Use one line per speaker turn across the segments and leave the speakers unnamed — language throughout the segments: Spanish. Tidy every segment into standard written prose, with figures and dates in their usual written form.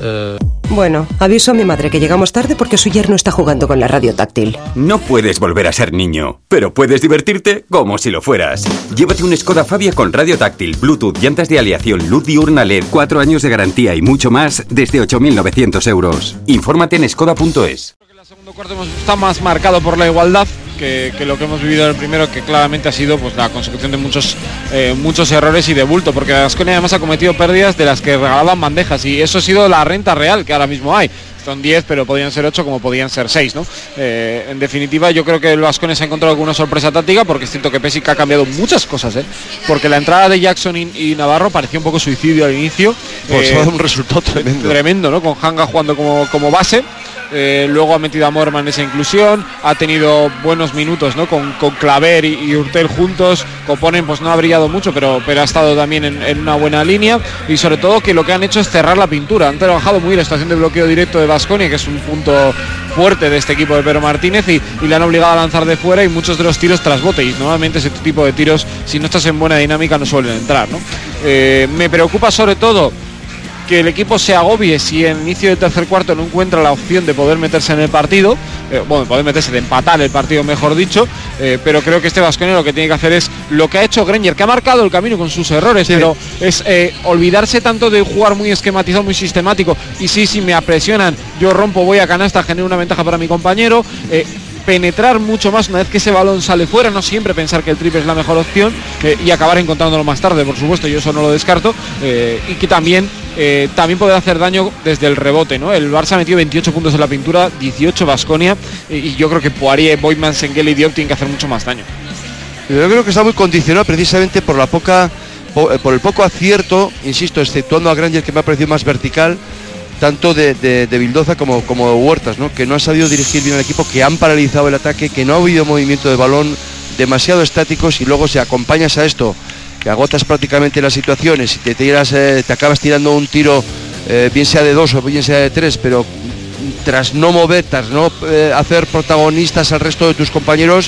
Bueno, aviso a mi madre que llegamos tarde porque su yerno está jugando con la radio táctil.
No puedes volver a ser niño, pero puedes divertirte como si lo fueras. Llévate un Skoda Fabia con radio táctil, Bluetooth, llantas de aleación, luz diurna LED, 4 años de garantía y mucho más desde 8.900 euros. Infórmate en skoda.es.
El segundo cuarto está más marcado por la igualdad que lo que hemos vivido en el primero, que claramente ha sido pues la consecución de muchos errores y de bulto, porque Baskonia además ha cometido pérdidas de las que regalaban bandejas, y eso ha sido la renta real que ahora mismo hay. Son 10, pero podían ser 8 como podían ser 6, ¿no? En definitiva, yo creo que el Baskonia se ha encontrado alguna sorpresa táctica, porque es cierto que Pešić ha cambiado muchas cosas, porque la entrada de Jackson y Navarro parecía un poco suicidio al inicio.
Pues ha dado un resultado tremendo.
Tremendo, ¿no? Con Hanga jugando como base. Luego ha metido a Moerman en esa inclusión, ha tenido buenos minutos, ¿no? Con Claver y Hurtel juntos. Koponen pues no ha brillado mucho, pero ha estado también en una buena línea, y sobre todo que lo que han hecho es cerrar la pintura. Han trabajado muy la estación de bloqueo directo de Baskonia, que es un punto fuerte de este equipo de Pedro Martínez, y le han obligado a lanzar de fuera, y muchos de los tiros tras bote, y normalmente ese tipo de tiros, si no estás en buena dinámica, no suelen entrar, ¿no? Me preocupa sobre todo que el equipo se agobie si en el inicio del tercer cuarto no encuentra la opción de poder meterse en el partido, de empatar el partido, mejor dicho, pero creo que este Baskonia lo que tiene que hacer es lo que ha hecho Granger, que ha marcado el camino con sus errores, sí, pero es olvidarse tanto de jugar muy esquematizado, muy sistemático, y si me presionan, yo rompo, voy a canasta, genero una ventaja para mi compañero, penetrar mucho más una vez que ese balón sale fuera, no siempre pensar que el triple es la mejor opción, y acabar encontrándolo más tarde, por supuesto, yo eso no lo descarto, y que también puede hacer daño desde el rebote, ¿no? El Barça ha metido 28 puntos en la pintura, 18 Baskonia, y yo creo que Poirier, Boyman, Sengel y Diop tienen que hacer mucho más daño.
Yo creo que está muy condicionado precisamente por el poco acierto, insisto, exceptuando a Granger, que me ha parecido más vertical, tanto de Vildoza como de Huertas, ¿no? Que no ha sabido dirigir bien al equipo, que han paralizado el ataque, que no ha habido movimiento de balón, demasiado estáticos, y luego si acompañas a esto, que agotas prácticamente las situaciones y te acabas tirando un tiro, bien sea de 2 o bien sea de 3, pero tras no mover, tras no hacer protagonistas al resto de tus compañeros,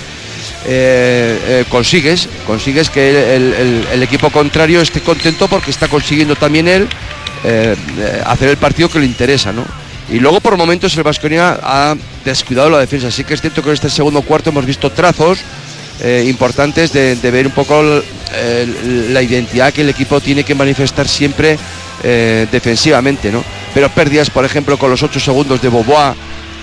consigues que el equipo contrario esté contento, porque está consiguiendo también él hacer el partido que le interesa, ¿no? Y luego por momentos el Baskonia ha descuidado la defensa. Sí que es cierto que en este segundo cuarto hemos visto trazos importantes de ver un poco la identidad que el equipo tiene que manifestar siempre defensivamente, ¿no? Pero pérdidas, por ejemplo, con los 8 segundos de Bobois,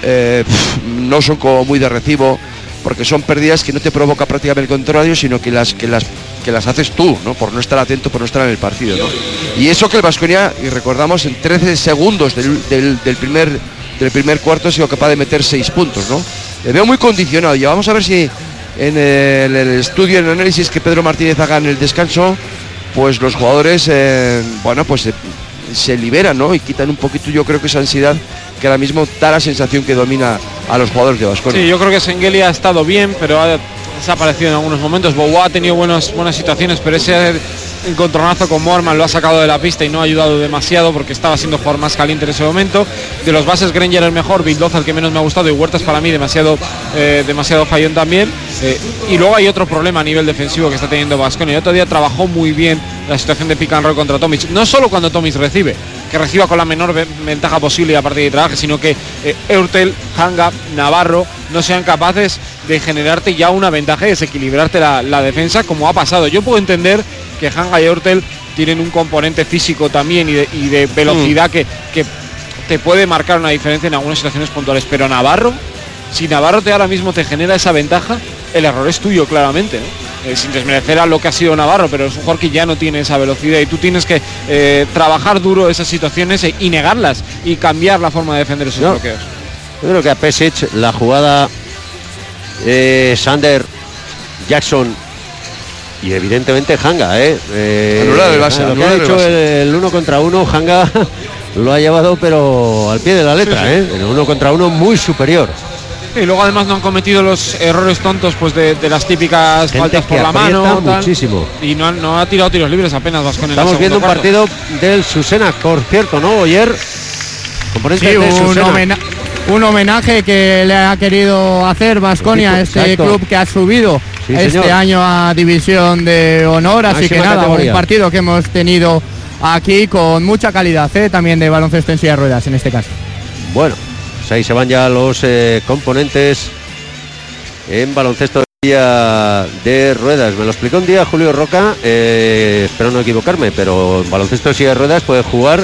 no son como muy de recibo, porque son pérdidas que no te provoca prácticamente el contrario, sino que las haces tú, ¿no? Por no estar atento, por no estar en el partido, ¿no? Y eso que el Baskonia, y recordamos, en 13 segundos del primer cuarto ha sido capaz de meter 6 puntos, ¿no? Le veo muy condicionado, y vamos a ver si en el estudio, en el análisis que Pedro Martínez haga en el descanso, pues los jugadores se liberan, ¿no? Y quitan un poquito, yo creo, que esa ansiedad que ahora mismo da la sensación que domina a los jugadores de Baskonia.
Sí, yo creo que Sengeli ha estado bien, pero ha desaparecido en algunos momentos. Bobois ha tenido buenas situaciones, pero ese encontronazo con Moerman lo ha sacado de la pista y no ha ayudado demasiado, porque estaba siendo jugador más caliente en ese momento. De los bases, Granger el mejor, Vildoza el que menos me ha gustado, y Huertas para mí demasiado fallón también. Y luego hay otro problema a nivel defensivo que está teniendo Baskonia. El otro día trabajó muy bien la situación de pick and roll contra Tomic, no solo cuando Tomic recibe, que reciba con la menor ventaja posible y a partir de trabaje, sino que Hurtel, Hanga, Navarro no sean capaces de generarte ya una ventaja y desequilibrarte la defensa, como ha pasado. Yo puedo entender que Hanga y Hurtel tienen un componente físico también y de velocidad que te puede marcar una diferencia en algunas situaciones puntuales, pero Navarro, si Navarro ahora mismo te genera esa ventaja, el error es tuyo claramente, ¿no? Sin desmerecer a lo que ha sido Navarro, pero es un jugador que ya no tiene esa velocidad, y tú tienes que trabajar duro esas situaciones y negarlas y cambiar la forma de defender esos bloqueos.
Yo creo que a Pešić la jugada Sander, Jackson y evidentemente Hanga,
anulado el Barça,
lo que ha hecho el 1 contra 1, Hanga lo ha llevado pero al pie de la letra, sí. El 1 contra 1 muy superior.
Y luego además no han cometido los errores tontos, pues de las típicas faltas por la mano,
muchísimo.
Y no ha tirado tiros libres apenas Baskonia.
Estamos viendo un partido del Susena, por cierto, ¿no? Ayer,
sí, un homenaje que le ha querido hacer Baskonia a este club que ha subido año a División de Honor, así que nada, categoría. Un partido que hemos tenido aquí con mucha calidad, también de baloncesto en silla de ruedas en este caso.
Bueno, pues ahí se van ya los componentes en baloncesto de ruedas. Me lo explicó un día Julio Roca, espero no equivocarme, pero en baloncesto de silla de ruedas puedes jugar,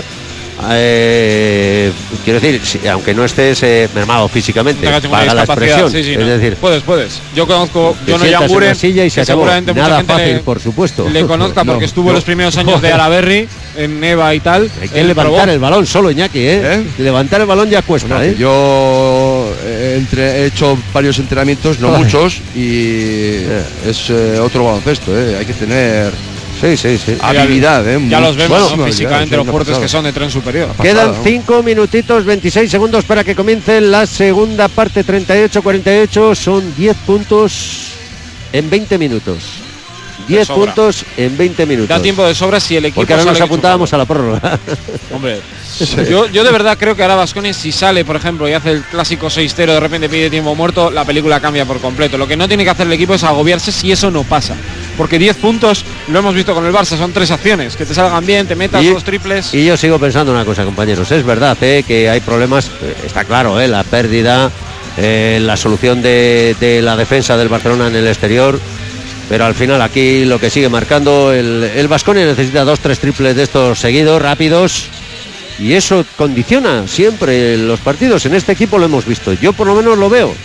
quiero decir, aunque no estés mermado físicamente, para la expresión,
sí,
es decir,
puedes. Yo conozco John
Oyanguren, y se acabó.
Seguramente
nada
mucha gente
fácil, por supuesto.
le conozca porque estuvo los primeros años de Alaberry en Neva y tal.
Hay que levantar el balón solo, Iñaki, levantar el balón ya cuesta.
Yo he hecho varios entrenamientos, no muchos, y es otro baloncesto, hay que tener habilidad.
Ya los vemos, físicamente, los fuertes que son de tren superior.
Quedan 5 minutitos 26 segundos para que comience la segunda parte. 38-48, son 10 puntos en 20 minutos. 10 puntos en 20 minutos.
Da tiempo de sobra si el equipo.
Porque ahora nos apuntábamos a la prórroga.
Hombre, yo de verdad creo que ahora Baskonia, si sale, por ejemplo, y hace el clásico 6-0, de repente pide tiempo muerto, la película cambia por completo. Lo que no tiene que hacer el equipo es agobiarse si eso no pasa. Porque 10 puntos, lo hemos visto con el Barça, son 3 acciones. Que te salgan bien, te metas 2 triples.
Y yo sigo pensando una cosa, compañeros. Es verdad que hay problemas, está claro, la pérdida, la solución de la defensa del Barcelona en el exterior. Pero al final aquí lo que sigue marcando el Baskonia necesita 2-3 triples de estos seguidos, rápidos, y eso condiciona siempre los partidos. En este equipo lo hemos visto, yo por lo menos lo veo.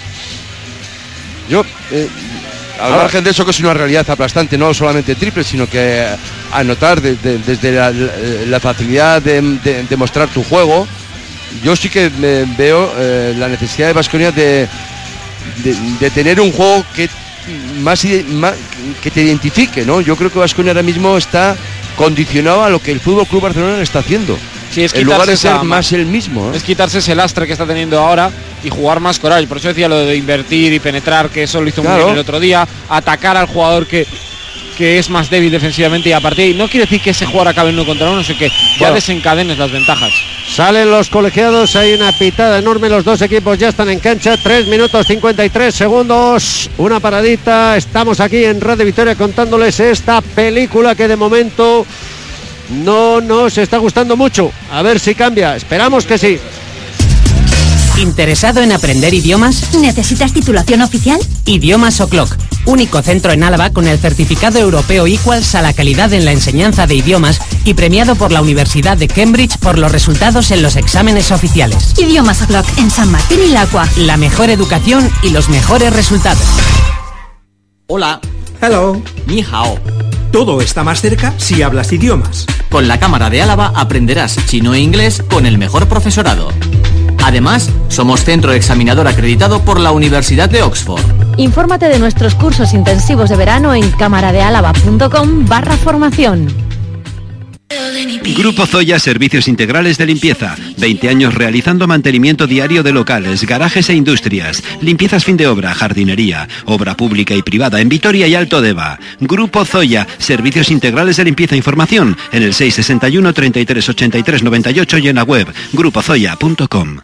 Al margen de eso, que es una realidad aplastante, no solamente triples, sino que anotar desde la facilidad de mostrar tu juego, yo sí que veo la necesidad de Baskonia de tener un juego que más que te identifique, ¿no? Yo creo que Baskonia ahora mismo está condicionado a lo que el FC Barcelona está haciendo.
Sí, es
en lugar de ser más el mismo.
Es quitarse ese lastre que está teniendo ahora y jugar más coral. Por eso decía lo de invertir y penetrar, que eso lo hizo muy bien el otro día. Atacar al jugador que es más débil defensivamente, y a partir de ahí no quiere decir que ese jugador acabe en 1 contra 1, sino que ya desencadenes las ventajas.
Salen los colegiados, hay una pitada enorme, los dos equipos ya están en cancha, 3 minutos 53 segundos, una paradita. Estamos aquí en Radio Victoria contándoles esta película que de momento no nos está gustando mucho. A ver si cambia, esperamos que sí.
¿Interesado en aprender idiomas?
¿Necesitas titulación oficial?
Idiomas O'Clock, único centro en Álava con el certificado europeo Equals a la calidad en la enseñanza de idiomas y premiado por la Universidad de Cambridge por los resultados en los exámenes oficiales.
Idiomas O'Clock en San Martín y Lacua.
La mejor educación y los mejores resultados.
Hola.
Hello.
Ni hao.
Todo está más cerca si hablas idiomas.
Con la Cámara de Álava aprenderás chino e inglés con el mejor profesorado. Además, somos centro examinador acreditado por la Universidad de Oxford.
Infórmate de nuestros cursos intensivos de verano en camaradealava.com/formación.
Grupo Zoya Servicios Integrales de Limpieza. 20 años realizando mantenimiento diario de locales, garajes e industrias. Limpiezas fin de obra, jardinería, obra pública y privada en Vitoria y Alto Deva. Grupo Zoya Servicios Integrales de Limpieza. Información en el 661 33 83 98 y en la web grupozoya.com.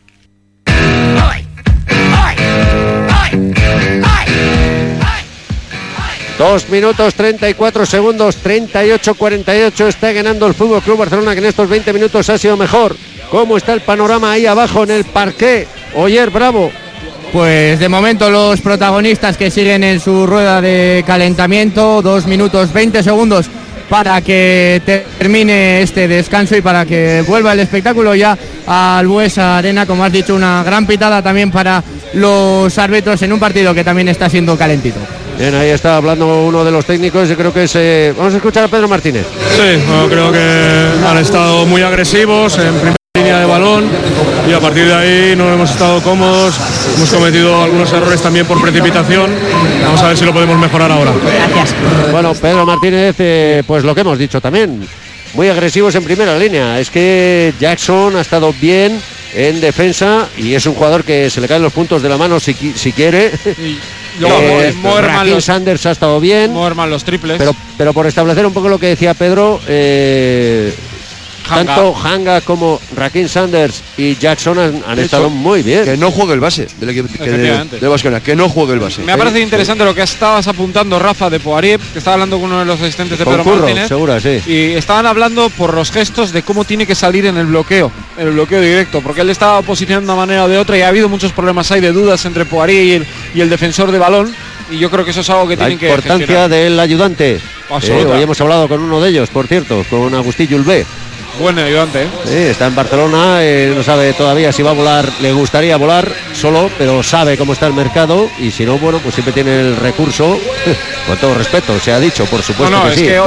2 minutos 34 segundos, 38-48, está ganando el FC Barcelona, que en estos 20 minutos ha sido mejor. ¿Cómo está el panorama ahí abajo en el parqué? Oyer, Bravo.
Pues de momento los protagonistas que siguen en su rueda de calentamiento, 2 minutos 20 segundos para que termine este descanso y para que vuelva el espectáculo ya al Buesa Arena. Como has dicho, una gran pitada también para los árbitros en un partido que también está siendo calentito.
Bien, ahí está hablando uno de los técnicos, yo creo que es... vamos a escuchar a Pedro Martínez.
Sí, bueno, creo que han estado muy agresivos en primera línea de balón y a partir de ahí no hemos estado cómodos, hemos cometido algunos errores también por precipitación. Vamos a ver si lo podemos mejorar ahora.
Gracias.
Bueno, Pedro Martínez, pues lo que hemos dicho también, muy agresivos en primera línea. Es que Jackson ha estado bien en defensa y es un jugador que se le caen los puntos de la mano si quiere.
Moerman
Sanders ha estado bien.
Moerman los triples.
Pero por establecer un poco lo que decía Pedro, tanto Hanga como Raheem Sanders y Jackson han estado muy bien.
Que no juegue el base del equipo de Baskonia, que no juegue el base.
Me ha parecido interesante lo que estabas apuntando, Rafa, de Poirier, que estaba hablando con uno de los asistentes de Pedro Martínez.
Seguro, sí.
Y estaban hablando por los gestos de cómo tiene que salir en el bloqueo directo, porque él estaba posicionando de una manera o de otra y ha habido muchos problemas ahí de dudas entre Poirier y el defensor de balón. Y yo creo que eso es algo que tienen que gestionar.
La importancia del ayudante. Hoy hemos hablado con uno de ellos, por cierto, con Agustí Julbé.
Buen ayudante,
Sí, está en Barcelona, no sabe todavía si va a volar, le gustaría volar solo, pero sabe cómo está el mercado y si no, bueno, pues siempre tiene el recurso, con todo respeto, se ha dicho, por supuesto que
es
sí.
Que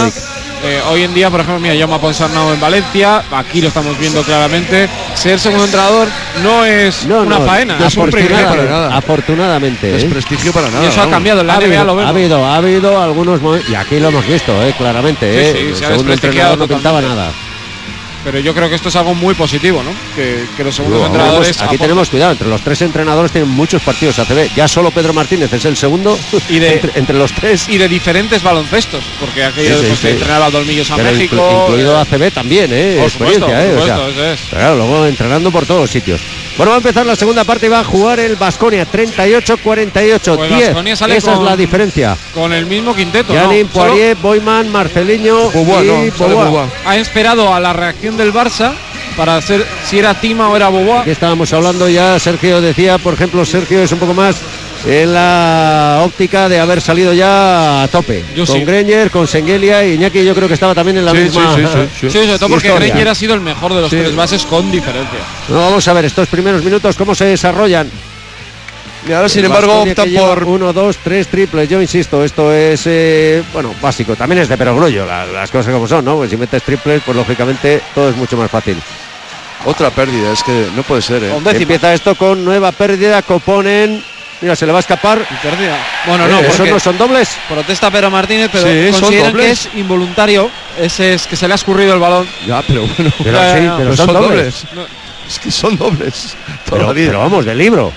hoy en día, por ejemplo, mira, Jaume Ponsarnau en Valencia, aquí lo estamos viendo claramente, ser segundo entrenador no es una faena, es un privilegio
para nada.
Afortunadamente.
No es prestigio para nada.
Y eso ha cambiado, en la NBA lo vemos.
Ha habido algunos momentos, y aquí lo hemos visto, claramente,
Sí,
el
se ha
segundo entrenador no pintaba
totalmente.
nada.
Pero yo creo que esto es algo muy positivo, ¿no? Que los segundos entrenadores...
Aquí tenemos cuidado, entre los 3 entrenadores tienen muchos partidos ACB. Ya solo Pedro Martínez es el segundo
y
entre los 3.
Y de diferentes baloncestos, porque aquello entrenaba a Dolmillos a
pero
México...
Incluido ACB también,
por supuesto,
eso es. Claro, luego entrenando por todos los sitios. Bueno, va a empezar la segunda parte y va a jugar el Baskonia, 38-48,
pues
10. Esa es la diferencia.
Con el mismo quinteto,
Janin, Poirier, Boyman, Marceliño y Bobois.
Ha esperado a la reacción del Barça para hacer si era Tima o era Bobois.
Aquí estábamos hablando ya, Sergio decía, por ejemplo, Sergio es un poco más en la óptica de haber salido ya a tope. Con Granger, con Sengelia y Iñaki, yo creo que estora también en la misma.
Sí, sobre todo porque Granger ha sido el mejor de los 3 bases con diferencia.
No, vamos a ver estos primeros minutos cómo se desarrollan.
Y ahora, sin embargo, optan por
1, 2, 3 triples. Yo insisto, esto es básico. También es de perogrullo, las cosas como son, ¿no? Pues si metes triples, pues lógicamente todo es mucho más fácil.
Otra pérdida, es que no puede ser,
Empieza esto con nueva pérdida. Coponen. Mira, se le va a escapar.
Bueno, no,
¿esos no son dobles?
Protesta Pedro Martínez, pero consideran que es involuntario. Ese es que se le ha escurrido el balón.
Ya, pero bueno.
Pero son dobles.
No, es que son dobles.
Pero vamos, de libro.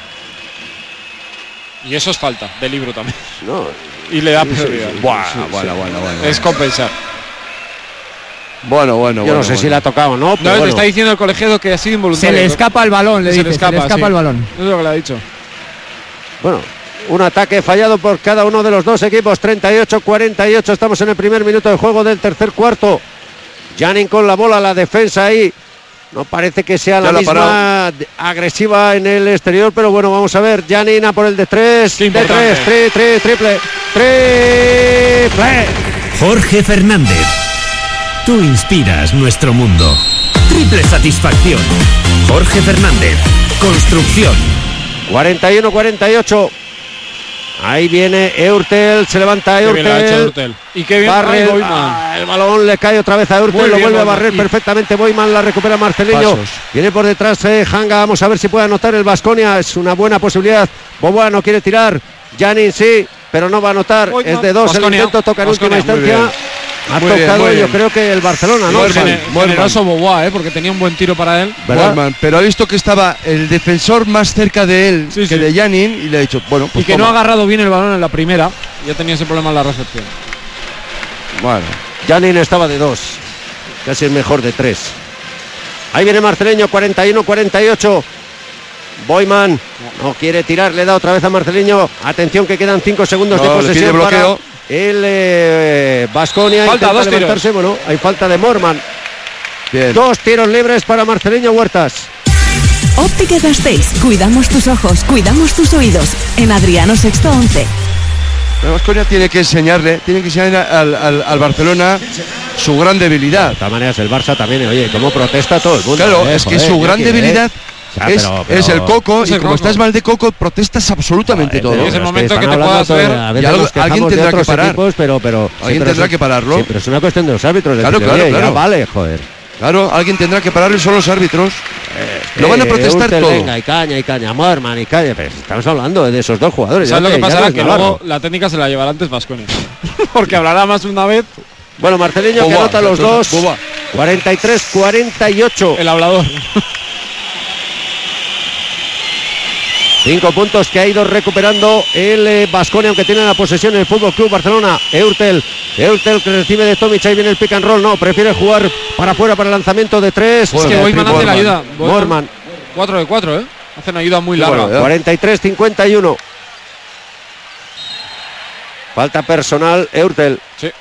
Y eso es falta, de libro también.
No.
Y le da prioridad.
Bueno.
Es compensar.
Bueno.
Yo no sé si le ha tocado o no.
No, le está diciendo el colegiado que ha sido involuntario.
Se le escapa el balón, le dice. Se le escapa el balón.
Eso es lo que le ha dicho.
Bueno, un ataque fallado por cada uno de los dos equipos. 38-48. Estamos en el primer minuto de juego del tercer cuarto. Janin con la bola, la defensa ahí. No parece que sea la misma agresiva en el exterior, pero bueno, vamos a ver. Janin a por el de 3. Triple.
Jorge Fernández. Tú inspiras nuestro mundo. Triple satisfacción. Jorge Fernández. Construcción.
41-48. Ahí viene Eurtel, se levanta Eurtel.
Y qué bien
barre el balón, le cae otra vez a Eurtel, lo vuelve a barrer perfectamente Boyman, la recupera Marceliño. Viene por detrás Hanga, vamos a ver si puede anotar el Baskonia, es una buena posibilidad. Bobois no quiere tirar, Janin sí, pero no va a anotar, es de 2 el intento, toca en última instancia. Ha tocado yo creo que el Barcelona, ¿no?
Generoso Bobois, porque tenía un buen tiro para él.
Pero ha visto que estaba el defensor más cerca de él que de Janin y le ha dicho, bueno, pues
y que no ha agarrado bien el balón en la primera. Ya tenía ese problema en la recepción.
Bueno, Janin estaba de 2, casi el mejor de 3. Ahí viene Marceliño, 41-48. Boyman no quiere tirar, le da otra vez a Marceliño. Atención que quedan 5 segundos de posesión para el Baskonia.
Falta 2 tiros.
Bueno, hay falta de Morman.
Bien.
2 tiros libres para Marceliño Huertas.
Óptica Gasteiz. Cuidamos tus ojos, cuidamos tus oídos. En Adriano Sexto 11.
La Baskonia tiene que enseñar al Barcelona su gran debilidad.
De todas maneras, el Barça también, oye, cómo protesta todo el mundo.
Claro, es que su gran debilidad es el coco, y como estás mal de coco, protestas absolutamente todo.
Es el momento que te puedas ver.
Alguien tendrá que parar.
Equipos, pero
alguien tendrá que pararlo.
Sí, pero es una cuestión de los árbitros.
Claro.
Ya vale, joder.
Claro, alguien tendrá que pararlo y son los árbitros. Lo van a protestar todo.
Venga, y caña, Morman y caña. Pero estamos hablando de esos dos jugadores.
¿Sabes lo que pasará? Que luego la técnica se la llevará antes Baskonia. Porque hablará más una vez.
Bueno, Marceliño que anota los dos. 43-48.
El hablador.
5 puntos que ha ido recuperando el Baskonia, aunque tiene la posesión el Fútbol Club Barcelona. Eurtel que recibe de Tomic, ahí viene el pick and roll, no, prefiere jugar para afuera para el lanzamiento de 3.
Es que Boyman hace la ayuda.
Moorman.
4 de 4, hace una ayuda muy larga.
43-51. Falta personal, Eurtel.
Sí.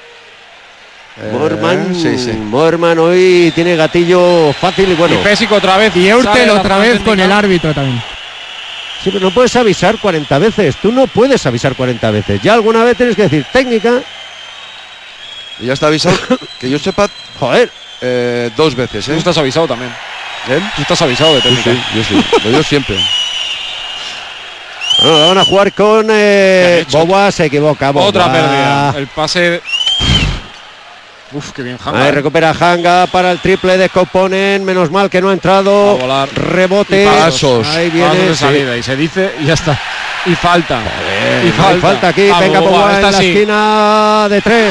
Moorman hoy tiene gatillo fácil y bueno.
Y Pesic otra vez.
Y Eurtel otra vez con el árbitro también.
Sí, pero no puedes avisar 40 veces. Tú no puedes avisar 40 veces. Ya alguna vez tienes que decir técnica.
Y ya está avisado, que yo sepa,
joder,
2 veces.
Tú estás avisado también. Tú estás avisado de técnica.
Yo sí. Yo siempre.
Bueno, van a jugar con Boba, se equivoca. Boba.
Otra pérdida. El pase. Uf, qué bien Hanga.
Ahí recupera Hanga para el triple de Koponen. Menos mal que no ha entrado.
A volar.
Rebote.
Pasos.
Ahí viene.
Pasos de salida. Y se dice y ya está. Y falta.
Y falta aquí. Venga, Boba en la esquina de 3.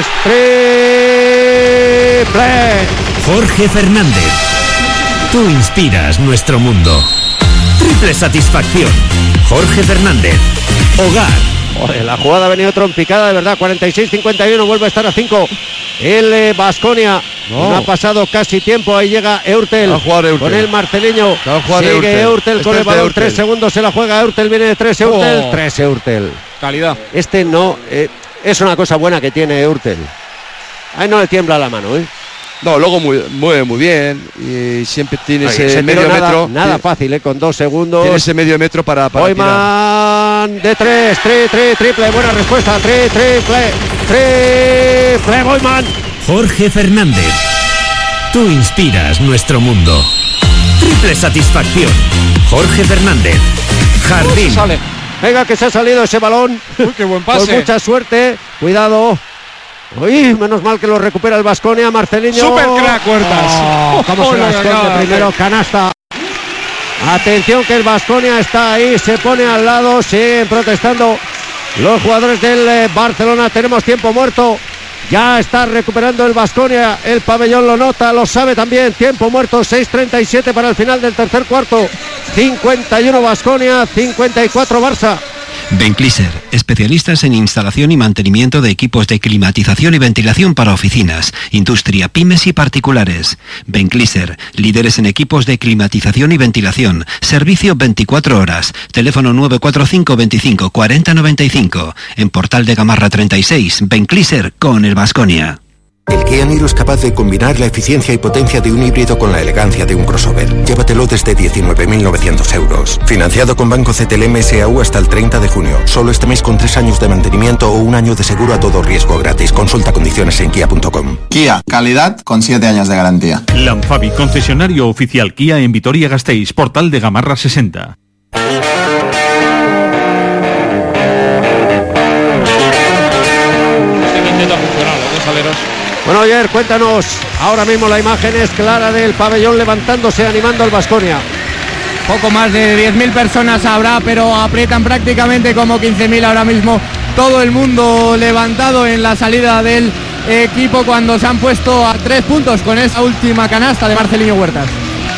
Triple.
Jorge Fernández. Tú inspiras nuestro mundo. Triple satisfacción. Jorge Fernández. Hogar.
Joder, la jugada ha venido trompicada, de verdad. 46-51, vuelve a estar a 5. El Baskonia. No ha pasado casi tiempo. Ahí llega Eurtel. Con el marceleño. Sigue Eurtel con el balón. 3 segundos se la juega. Eurtel viene de 3. Eurtel. 3 Eurtel.
Calidad.
Este no. Es una cosa buena que tiene Eurtel. Ahí no le tiembla la mano,
No, luego mueve muy bien y siempre tiene ese medio metro.
Nada fácil, con 2 segundos.
Tiene ese medio metro para
Boyman de 3, triple, buena respuesta, triple, Boyman.
Jorge Fernández. Tú inspiras nuestro mundo. Triple satisfacción. Jorge Fernández. Jardín.
Venga, que se ha salido ese balón.
Uy, qué buen pase.
Con mucha suerte. Cuidado. Uy, menos mal que lo recupera el Baskonia, Marceliño.
Super crack, Huertas.
Cómo se la esconde primero, canasta. Atención que el Baskonia está ahí, se pone al lado, siguen protestando los jugadores del Barcelona. Tenemos tiempo muerto. Ya está recuperando el Baskonia, el pabellón lo nota, lo sabe también. Tiempo muerto, 6:37 para el final del tercer cuarto. 51 Baskonia, 54 Barça.
Bencliser, especialistas en instalación y mantenimiento de equipos de climatización y ventilación para oficinas, industria, pymes y particulares. Bencliser, líderes en equipos de climatización y ventilación. Servicio 24 horas. Teléfono 945 25 40 95. En Portal de Gamarra 36. Bencliser con el Baskonia.
El Kia Niro es capaz de combinar la eficiencia y potencia de un híbrido con la elegancia de un crossover. Llévatelo desde 19.900 euros. Financiado con Banco CTLM SAU hasta el 30 de junio. Solo este mes con 3 años de mantenimiento o 1 año de seguro a todo riesgo gratis. Consulta condiciones en kia.com.
Kia, calidad con 7 años de garantía.
Lanfabi, concesionario oficial Kia en Vitoria-Gasteiz, Portal de Gamarra 60.
Bueno, Oyer, cuéntanos, ahora mismo la imagen es clara del pabellón levantándose, animando al Baskonia.
Poco más de 10.000 personas habrá, pero aprietan prácticamente como 15.000 ahora mismo. Todo el mundo levantado en la salida del equipo cuando se han puesto a 3 puntos con esa última canasta de Marceliño Huertas.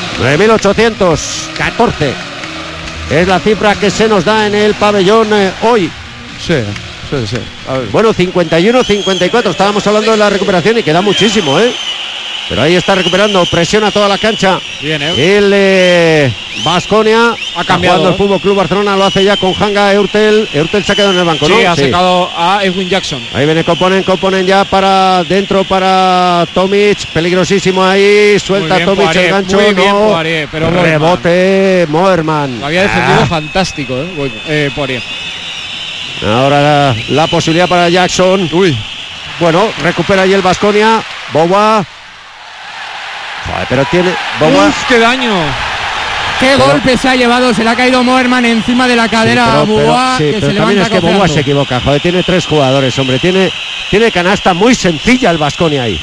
9.814 es la cifra que se nos da en el pabellón hoy.
Sí.
Bueno, 51-54, estábamos hablando de la recuperación y queda muchísimo, pero ahí está recuperando, presiona toda la cancha.
Bien,
el Baskonia
ha cambiado.
El Fútbol Club Barcelona lo hace ya con Hanga. Eurtel se ha quedado en el banco,
sí,
¿no?
Ha sacado a Edwin Jackson.
Ahí viene Koponen ya para dentro para Tomic, peligrosísimo ahí, suelta Tomic Poirier, el gancho,
muy bien, Poirier, pero
rebote Moerman.
Lo había defendido fantástico, Poirier.
Ahora la posibilidad para Jackson. Bueno, recupera ahí el Baskonia. Boba. Joder, pero tiene. Boba.
¡Uf, qué daño!
¡Qué golpe se ha llevado! Se le ha caído Moerman encima de la cadera a Boba, que se levanta.
Es que Boba se equivoca. Joder, tiene 3 jugadores, hombre. Tiene canasta muy sencilla el Baskonia ahí.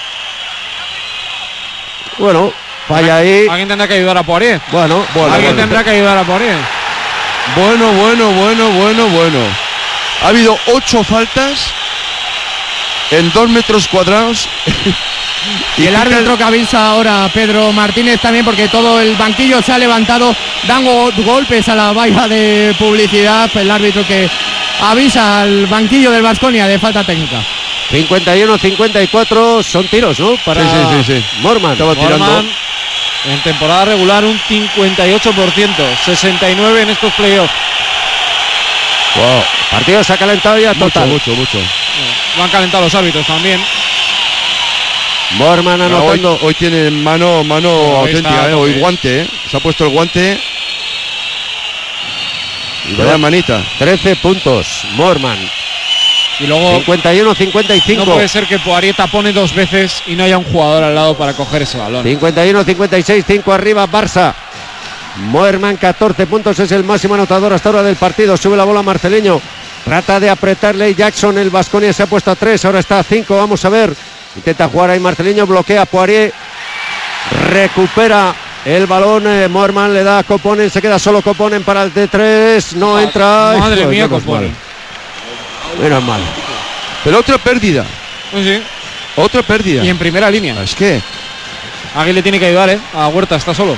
Bueno, falla ahí.
Alguien tendrá que ayudar a Poirier.
Bueno.
Alguien tendrá que ayudar a Poirier.
Bueno. Ha habido 8 faltas en 2 metros cuadrados
Y el árbitro que avisa ahora a Pedro Martínez también, porque todo el banquillo se ha levantado, dan golpes a la valla de publicidad. El árbitro que avisa al banquillo del Baskonia de falta técnica.
51-54 son tiros, ¿no? Para
sí.
Morman.
Estaba tirando.
En temporada regular un 58%, 69 en estos playoffs.
Wow. Partido se ha calentado ya total.
Mucho.
Lo han calentado los árbitros también.
Morman anotando.
Hoy tiene mano auténtica, hoy guante, Se ha puesto el guante. Y vaya manita.
13 puntos, Morman.
Y luego
51-55.
No puede ser que Poirier tapone 2 veces y no haya un jugador al lado para coger ese balón.
51-56, 5 arriba Barça. Moerman 14 puntos, es el máximo anotador hasta ahora del partido. Sube la bola Marceleño, trata de apretarle Jackson. El Baskonia se ha puesto a 3, ahora está a 5. Vamos a ver, intenta jugar ahí Marceleño, bloquea a Poirier, recupera el balón. Moerman le da a Koponen, se queda solo Koponen para el de 3. No entra.
Madre mía, Koponen.
Menos mal.
Pero otra pérdida.
Pues sí.
Otra pérdida.
Y en primera línea.
Es que
Agui le tiene que ayudar, a Huerta, está solo.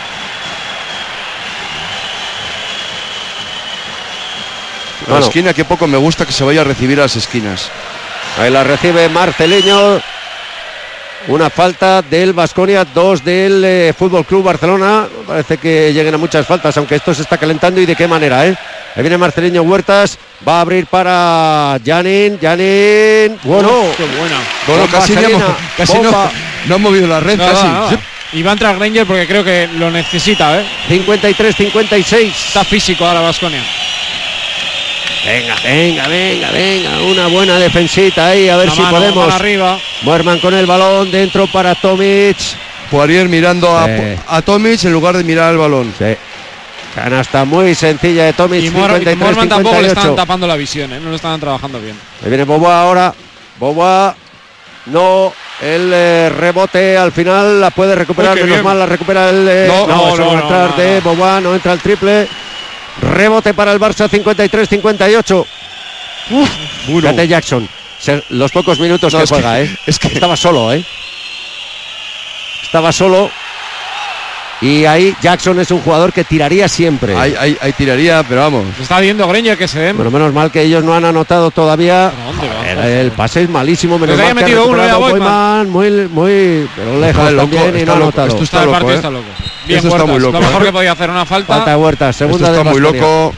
La esquina, que poco me gusta que se vaya a recibir a las esquinas.
Ahí la recibe Marceleño. Una falta del Baskonia, 2 del Fútbol Club Barcelona. Parece que lleguen a muchas faltas, aunque esto se está calentando. Y de qué manera, Ahí viene Marceleño Huertas. Va a abrir para Janin. Bueno,
qué buena.
Bueno, casi no ha movido la red. Casi.
Y va a entrar Granger porque creo que lo necesita,
53-56.
Está físico ahora Baskonia.
Venga. Una buena defensita ahí, a ver si podemos.
Arriba.
Moerman con el balón dentro para Tomic.
Poirier mirando a Tomic en lugar de mirar el balón.
Sí. Canasta muy sencilla de Tomic.
Y Moerman tampoco le están tapando la visión, no lo están trabajando bien.
Ahí viene Boboa ahora. Boboa. No. El rebote al final la puede recuperar. Menos mal la recupera el. No entrar de Boboa. No entra el triple. Rebote para el Barça, 53-58. Fíjate Jackson, los pocos minutos que juega,
es que
estaba solo, Estaba solo. Y ahí Jackson es un jugador que tiraría siempre.
Ahí tiraría, pero vamos.
Está viendo Granger que se den.
Bueno, menos mal que ellos no han anotado todavía. El pase es malísimo. Menos mal que ha recuperado Boyman, muy pero lejos también y no ha anotado.
Esto está loco,
está loco. Bien,
esto está muy loco.
Lo mejor que podía hacer una falta.
Falta de Huertas, segunda de
Está muy loco.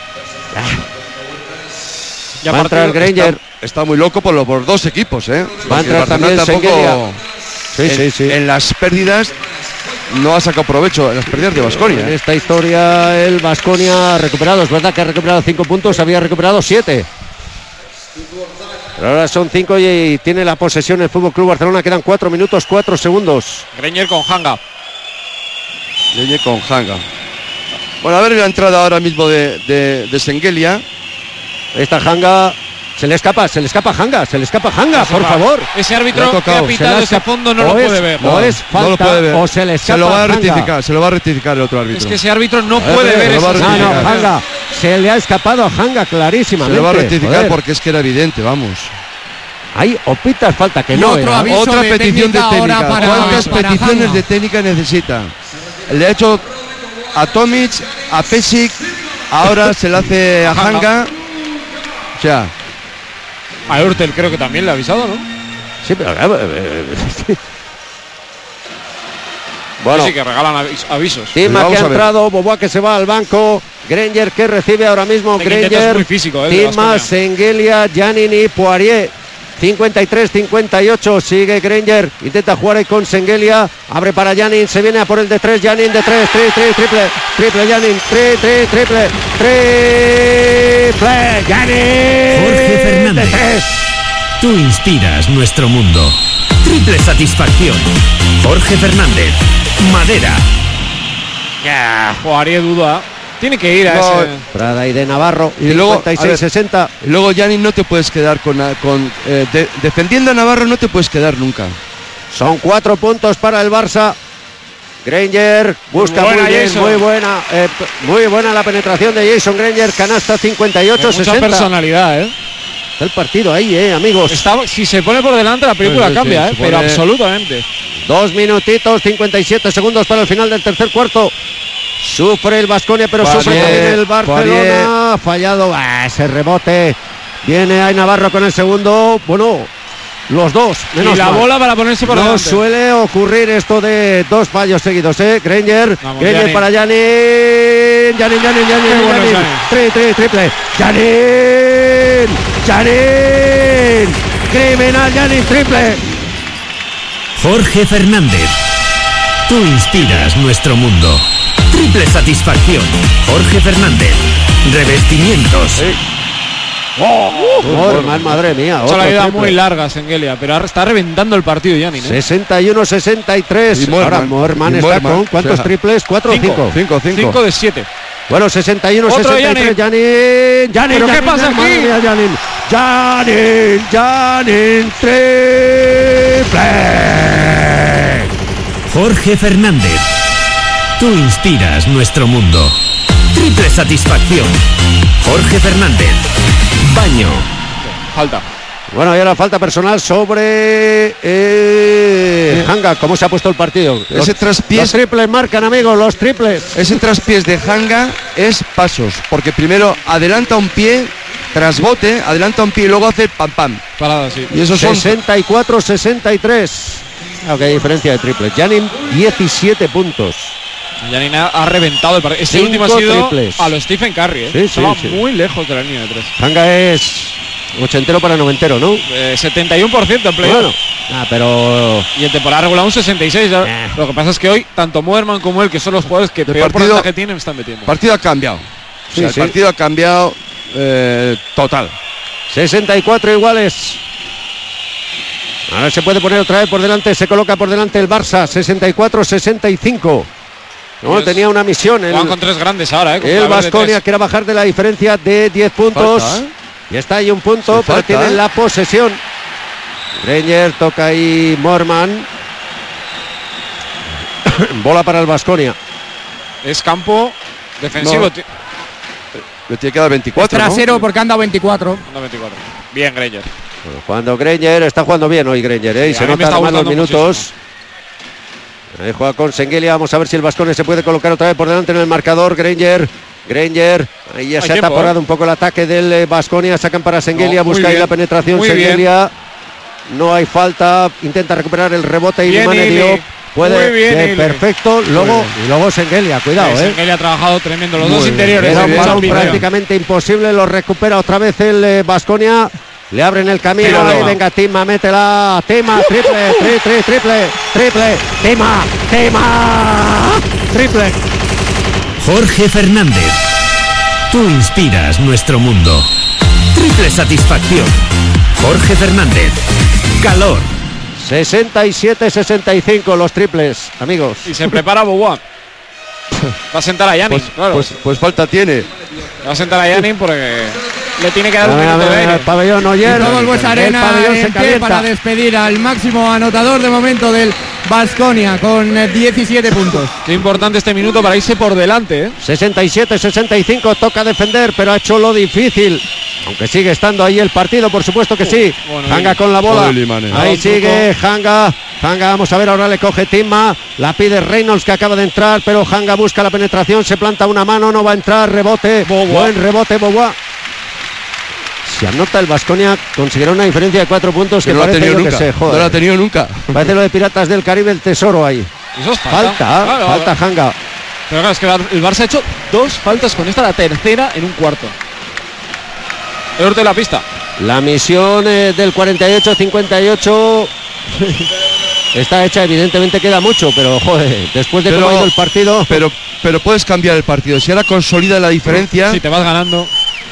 Va a entrar Granger.
Está muy loco por los dos equipos,
Va a entrar también Sengelia. Sí.
En las pérdidas no ha sacado provecho, en las pérdidas de Baskonia.
En esta historia el Baskonia ha recuperado, es verdad que ha recuperado 5 puntos, había recuperado 7. Pero ahora son 5 y tiene la posesión el Fútbol Club Barcelona. Quedan 4 minutos, 4 segundos.
Granger con Hanga.
Bueno, a ver la entrada ahora mismo de Sengelia.
Esta Hanga. Se le escapa Hanga, por favor.
Ese árbitro que ha pitado ese fondo no lo puede ver.
No es falta,
no lo puede ver.
O se le escapa.
Se lo va a rectificar el otro árbitro.
Es que ese árbitro no puede ver eso.
Hanga. Se le ha escapado a Hanga clarísimamente.
Se lo va a rectificar porque es que era evidente, vamos.
Ahí o pitas falta que
y
no.
Otra petición de técnica. ¿Cuántas peticiones de técnica necesita? Le ha hecho a Tomic, a Pesic, ahora se le hace a Hanga. O sea,
a Hurtel creo que también le ha avisado, ¿no?
Sí, pero
bueno, sí que regalan avisos.
Tima que ha entrado, Boboa que se va al banco, Granger que recibe ahora mismo, Granger,
muy físico,
Tima, Sengelia, Janin y Poirier. 53-58, sigue Granger, intenta jugar ahí con Sengelia, abre para Janin, se viene a por el de 3, Janin de 3, triple Janin, triple, Janin.
Jorge Fernández,
de 3.
Tú inspiras nuestro mundo. Triple satisfacción. Jorge Fernández, Madera.
Poirier duda. Tiene que ir a ese.
Prada y de Navarro,
y luego
56-60.
Luego Janin no te puedes quedar defendiendo a Navarro, no te puedes quedar nunca.
Son 4 puntos para el Barça. Granger busca muy bien, muy buena la penetración de Jason Granger, canasta 58-60.
Mucha personalidad,
Está el partido ahí, amigos.
Si se pone por delante la película cambia, pero absolutamente.
2 minutitos, 57 segundos para el final del tercer cuarto. Sufre el Baskonia, pero sufre también el Barcelona. Ha fallado ese rebote. Viene ahí Navarro con el segundo. Bueno, los dos.
Menos y la bola para ponerse por delante.
No suele ocurrir esto de 2 fallos seguidos, Granger.
Vamos,
Granger para Janin. Janin. Triple. Janin. Criminal Janin, triple.
Jorge Fernández. Tú inspiras nuestro mundo. Triple satisfacción. Jorge Fernández. Revestimientos.
Morman, madre mía.
La vida muy larga, Sengelia, pero está reventando el partido, Janin.
61-63. Ahora Morman está con ¿cuántos triples? 4 o 5.
5 de 7.
Bueno, 61-63. Janin.
¿Pero qué pasa aquí?
Janin, triple.
Jorge Fernández. Tú inspiras nuestro mundo. Triple satisfacción. Jorge Fernández. Baño.
Falta.
Bueno, y ahora falta personal sobre Hanga. ¿Cómo se ha puesto el partido?
Ese traspiés.
Los triples marcan, amigos, los triples.
Ese traspiés de Hanga es pasos, porque primero adelanta un pie, trasbote, adelanta un pie y luego hace pam pam.
Parada, sí.
Y eso son
64-63. Qué diferencia de triples. Janin, 17 puntos.
Janin ha reventado el partido. Este último ha sido triples a los Stephen Curry. Estaba muy lejos de la línea de 3.
Hanga es ochentero para noventero, ¿no?
71% en play.
Bueno, pero...
Y en temporada regular un 66%. Lo que pasa es que hoy, tanto Moerman como él, que son los jugadores que peor porcentaje tienen, están metiendo.
El partido ha cambiado. El partido ha cambiado total.
64 iguales. Ahora se puede poner otra vez por delante. Se coloca por delante el Barça. 64-65. No, tenía una misión.
Juegan con 3 grandes ahora,
el Baskonia quiere bajar de la diferencia de 10 puntos. Falta, y está ahí un punto, pero tienen la posesión. Granger toca ahí Morman. Bola para el Baskonia.
Es campo defensivo.
No. Le tiene que dar 24.
Es trasero, ¿no? Porque han dado 24.
Bien, Granger.
Bueno, cuando Granger está jugando bien hoy, Granger, y se notan más los minutos. Muchísimo. Ahí juega con Sengelia. Vamos a ver si el Baskonia se puede colocar otra vez por delante en el marcador. Granger. Ahí ya se ha taponado un poco el ataque del Baskonia. Sacan para Sengelia. Busca ahí la penetración. Sengelia. No hay falta. Intenta recuperar el rebote. Y Limane Diop puede. Perfecto. Luego Sengelia. Cuidado,
Sengelia ha trabajado tremendo. Los dos interiores.
Era un balón prácticamente imposible. Lo recupera otra vez el Baskonia. Le abren el camino. Venga, Tima, métela. Tima, triple. Tima, triple.
Jorge Fernández. Tú inspiras nuestro mundo. Triple satisfacción. Jorge Fernández. Calor.
67-65 los triples, amigos.
Y se prepara Bobois. Va a sentar a Janin, claro.
Pues falta tiene.
Va a sentar a Janin porque le tiene que dar un minuto de aire.
El pabellón Oyer.
Todo el Buesa Arena en pie para despedir al máximo anotador de momento del Baskonia con 17 puntos.
Qué importante este minuto para irse por delante.
67-65, toca defender, pero ha hecho lo difícil. Aunque sigue estando ahí el partido, por supuesto que sí. Bueno, Hanga con la bola. Ahí sigue Hanga. Vamos a ver, ahora le coge Tima. La pide Reynolds, que acaba de entrar, pero Hanga busca la penetración. Se planta una mano, no va a entrar. Rebote. Buen rebote, Bobois. Si anota el Baskonia, conseguirá una diferencia de 4 puntos que
no
parece
yo
que se joder.
No lo ha tenido nunca.
Parece lo de Piratas del Caribe, el tesoro ahí.
Eso es
falta Hanga.
Pero claro, es que el Barça ha hecho 2 faltas con esta, la tercera en un cuarto. El norte de la pista.
La misión del 48-58 está hecha, evidentemente queda mucho, pero joder, después de cómo ha ido el partido.
Pero puedes cambiar el partido. Si ahora consolida la diferencia.
Si te vas ganando.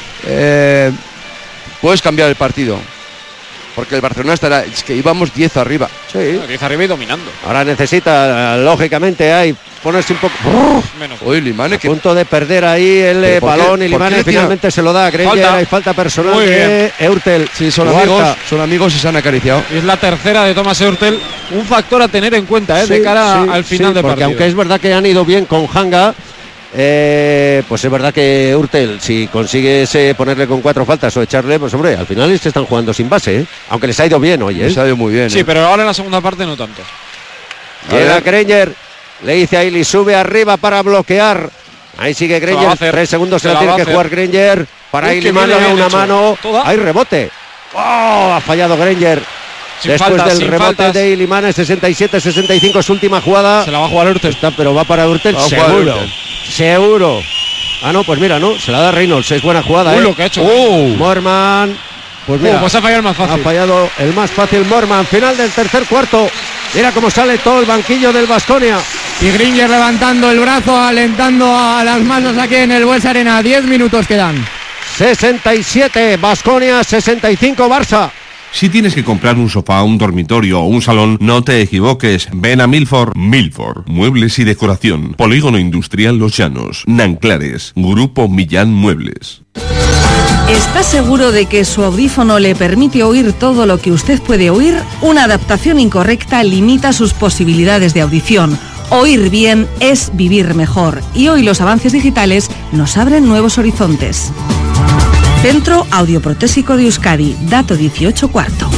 Puedes cambiar el partido. Porque el Barcelona estará. Es que íbamos 10 arriba.
Sí.
10 arriba y dominando.
Ahora necesita, lógicamente, ponerse un poco.
Uy, Limane,
a punto de perder ahí el balón y Limane finalmente se lo da a Granger. Hay falta personal de Eurtel.
Sí, son amigos y se han acariciado.
Y es la tercera de Thomas Eurtel. Un factor a tener en cuenta de cara al final del partido.
Porque aunque es verdad que han ido bien con Hanga, Pues es verdad que Hurtel, si consigues ponerle con 4 faltas o echarle, pues hombre, al final se están jugando sin base, aunque les ha ido bien hoy.
Les ha ido muy bien.
Sí, pero ahora en la segunda parte no tanto.
Llega Granger, le dice a Ili, sube arriba para bloquear. Ahí sigue Granger, 3 segundos se la tiene que jugar Granger. Para Iliman, una mano. Hay rebote. ¡Oh! Ha fallado Granger. Después del rebote de Iliman, 67-65, su última jugada.
Se la va a jugar Hurtel.
Pero va para Hurtel, seguro. Ah, no, pues mira, no, se la da Reynolds, es buena jugada.
Lo que ha hecho.
Moerman. Pues mira,
pues ha fallado el más fácil.
Ha fallado el más fácil Moerman. Final del tercer cuarto. Mira cómo sale todo el banquillo del Baskonia.
Y Gringer levantando el brazo, alentando a las manos aquí en el Bues Arena. 10 minutos quedan.
67 Baskonia, 65 Barça.
Si tienes que comprar un sofá, un dormitorio o un salón, no te equivoques. Ven a Milford. Milford. Muebles y decoración. Polígono Industrial Los Llanos. Nanclares. Grupo Millán Muebles.
¿Está seguro de que su audífono le permite oír todo lo que usted puede oír? Una adaptación incorrecta limita sus posibilidades de audición. Oír bien es vivir mejor. Y hoy los avances digitales nos abren nuevos horizontes. Centro Audioprotésico de Euskadi, dato 18 cuarto.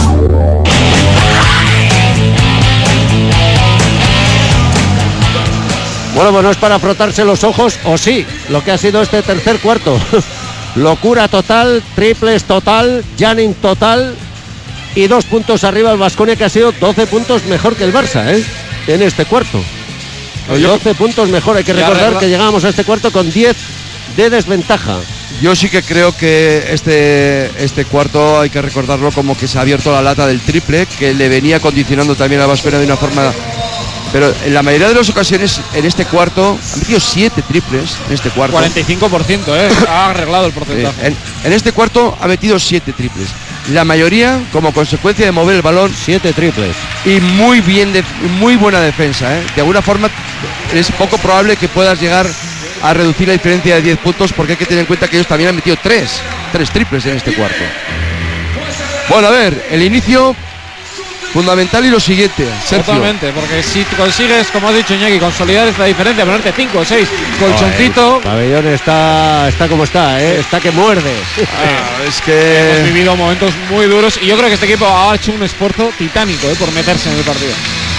Bueno, pues no es para frotarse los ojos, o sí, lo que ha sido este tercer cuarto. Locura total, triples total, jamming total y 2 puntos arriba el Baskonia, que ha sido 12 puntos mejor que el Barça, en este cuarto. 12 puntos mejor, hay que recordar que llegábamos a este cuarto con 10 de desventaja.
Yo sí que creo que este cuarto hay que recordarlo como que se ha abierto la lata del triple, que le venía condicionando también a Baskonia de una forma. Pero en la mayoría de las ocasiones en este cuarto han metido 7 triples en este cuarto.
45%, ha arreglado el porcentaje.
En este cuarto ha metido 7 triples. La mayoría como consecuencia de mover el balón.
7 triples.
Y muy buena defensa, De alguna forma es poco probable que puedas llegar a reducir la diferencia de 10 puntos, porque hay que tener en cuenta que ellos también han metido 3 triples en este cuarto. Bueno, a ver, el inicio fundamental y lo siguiente, Sergio.
Totalmente, porque si consigues, como has dicho Iñaki, consolidar esta diferencia, ponerte 5 o 6, colchoncito.
El pabellón está como está, está que muerde.
Es que
hemos vivido momentos muy duros y yo creo que este equipo ha hecho un esfuerzo titánico por meterse en el partido.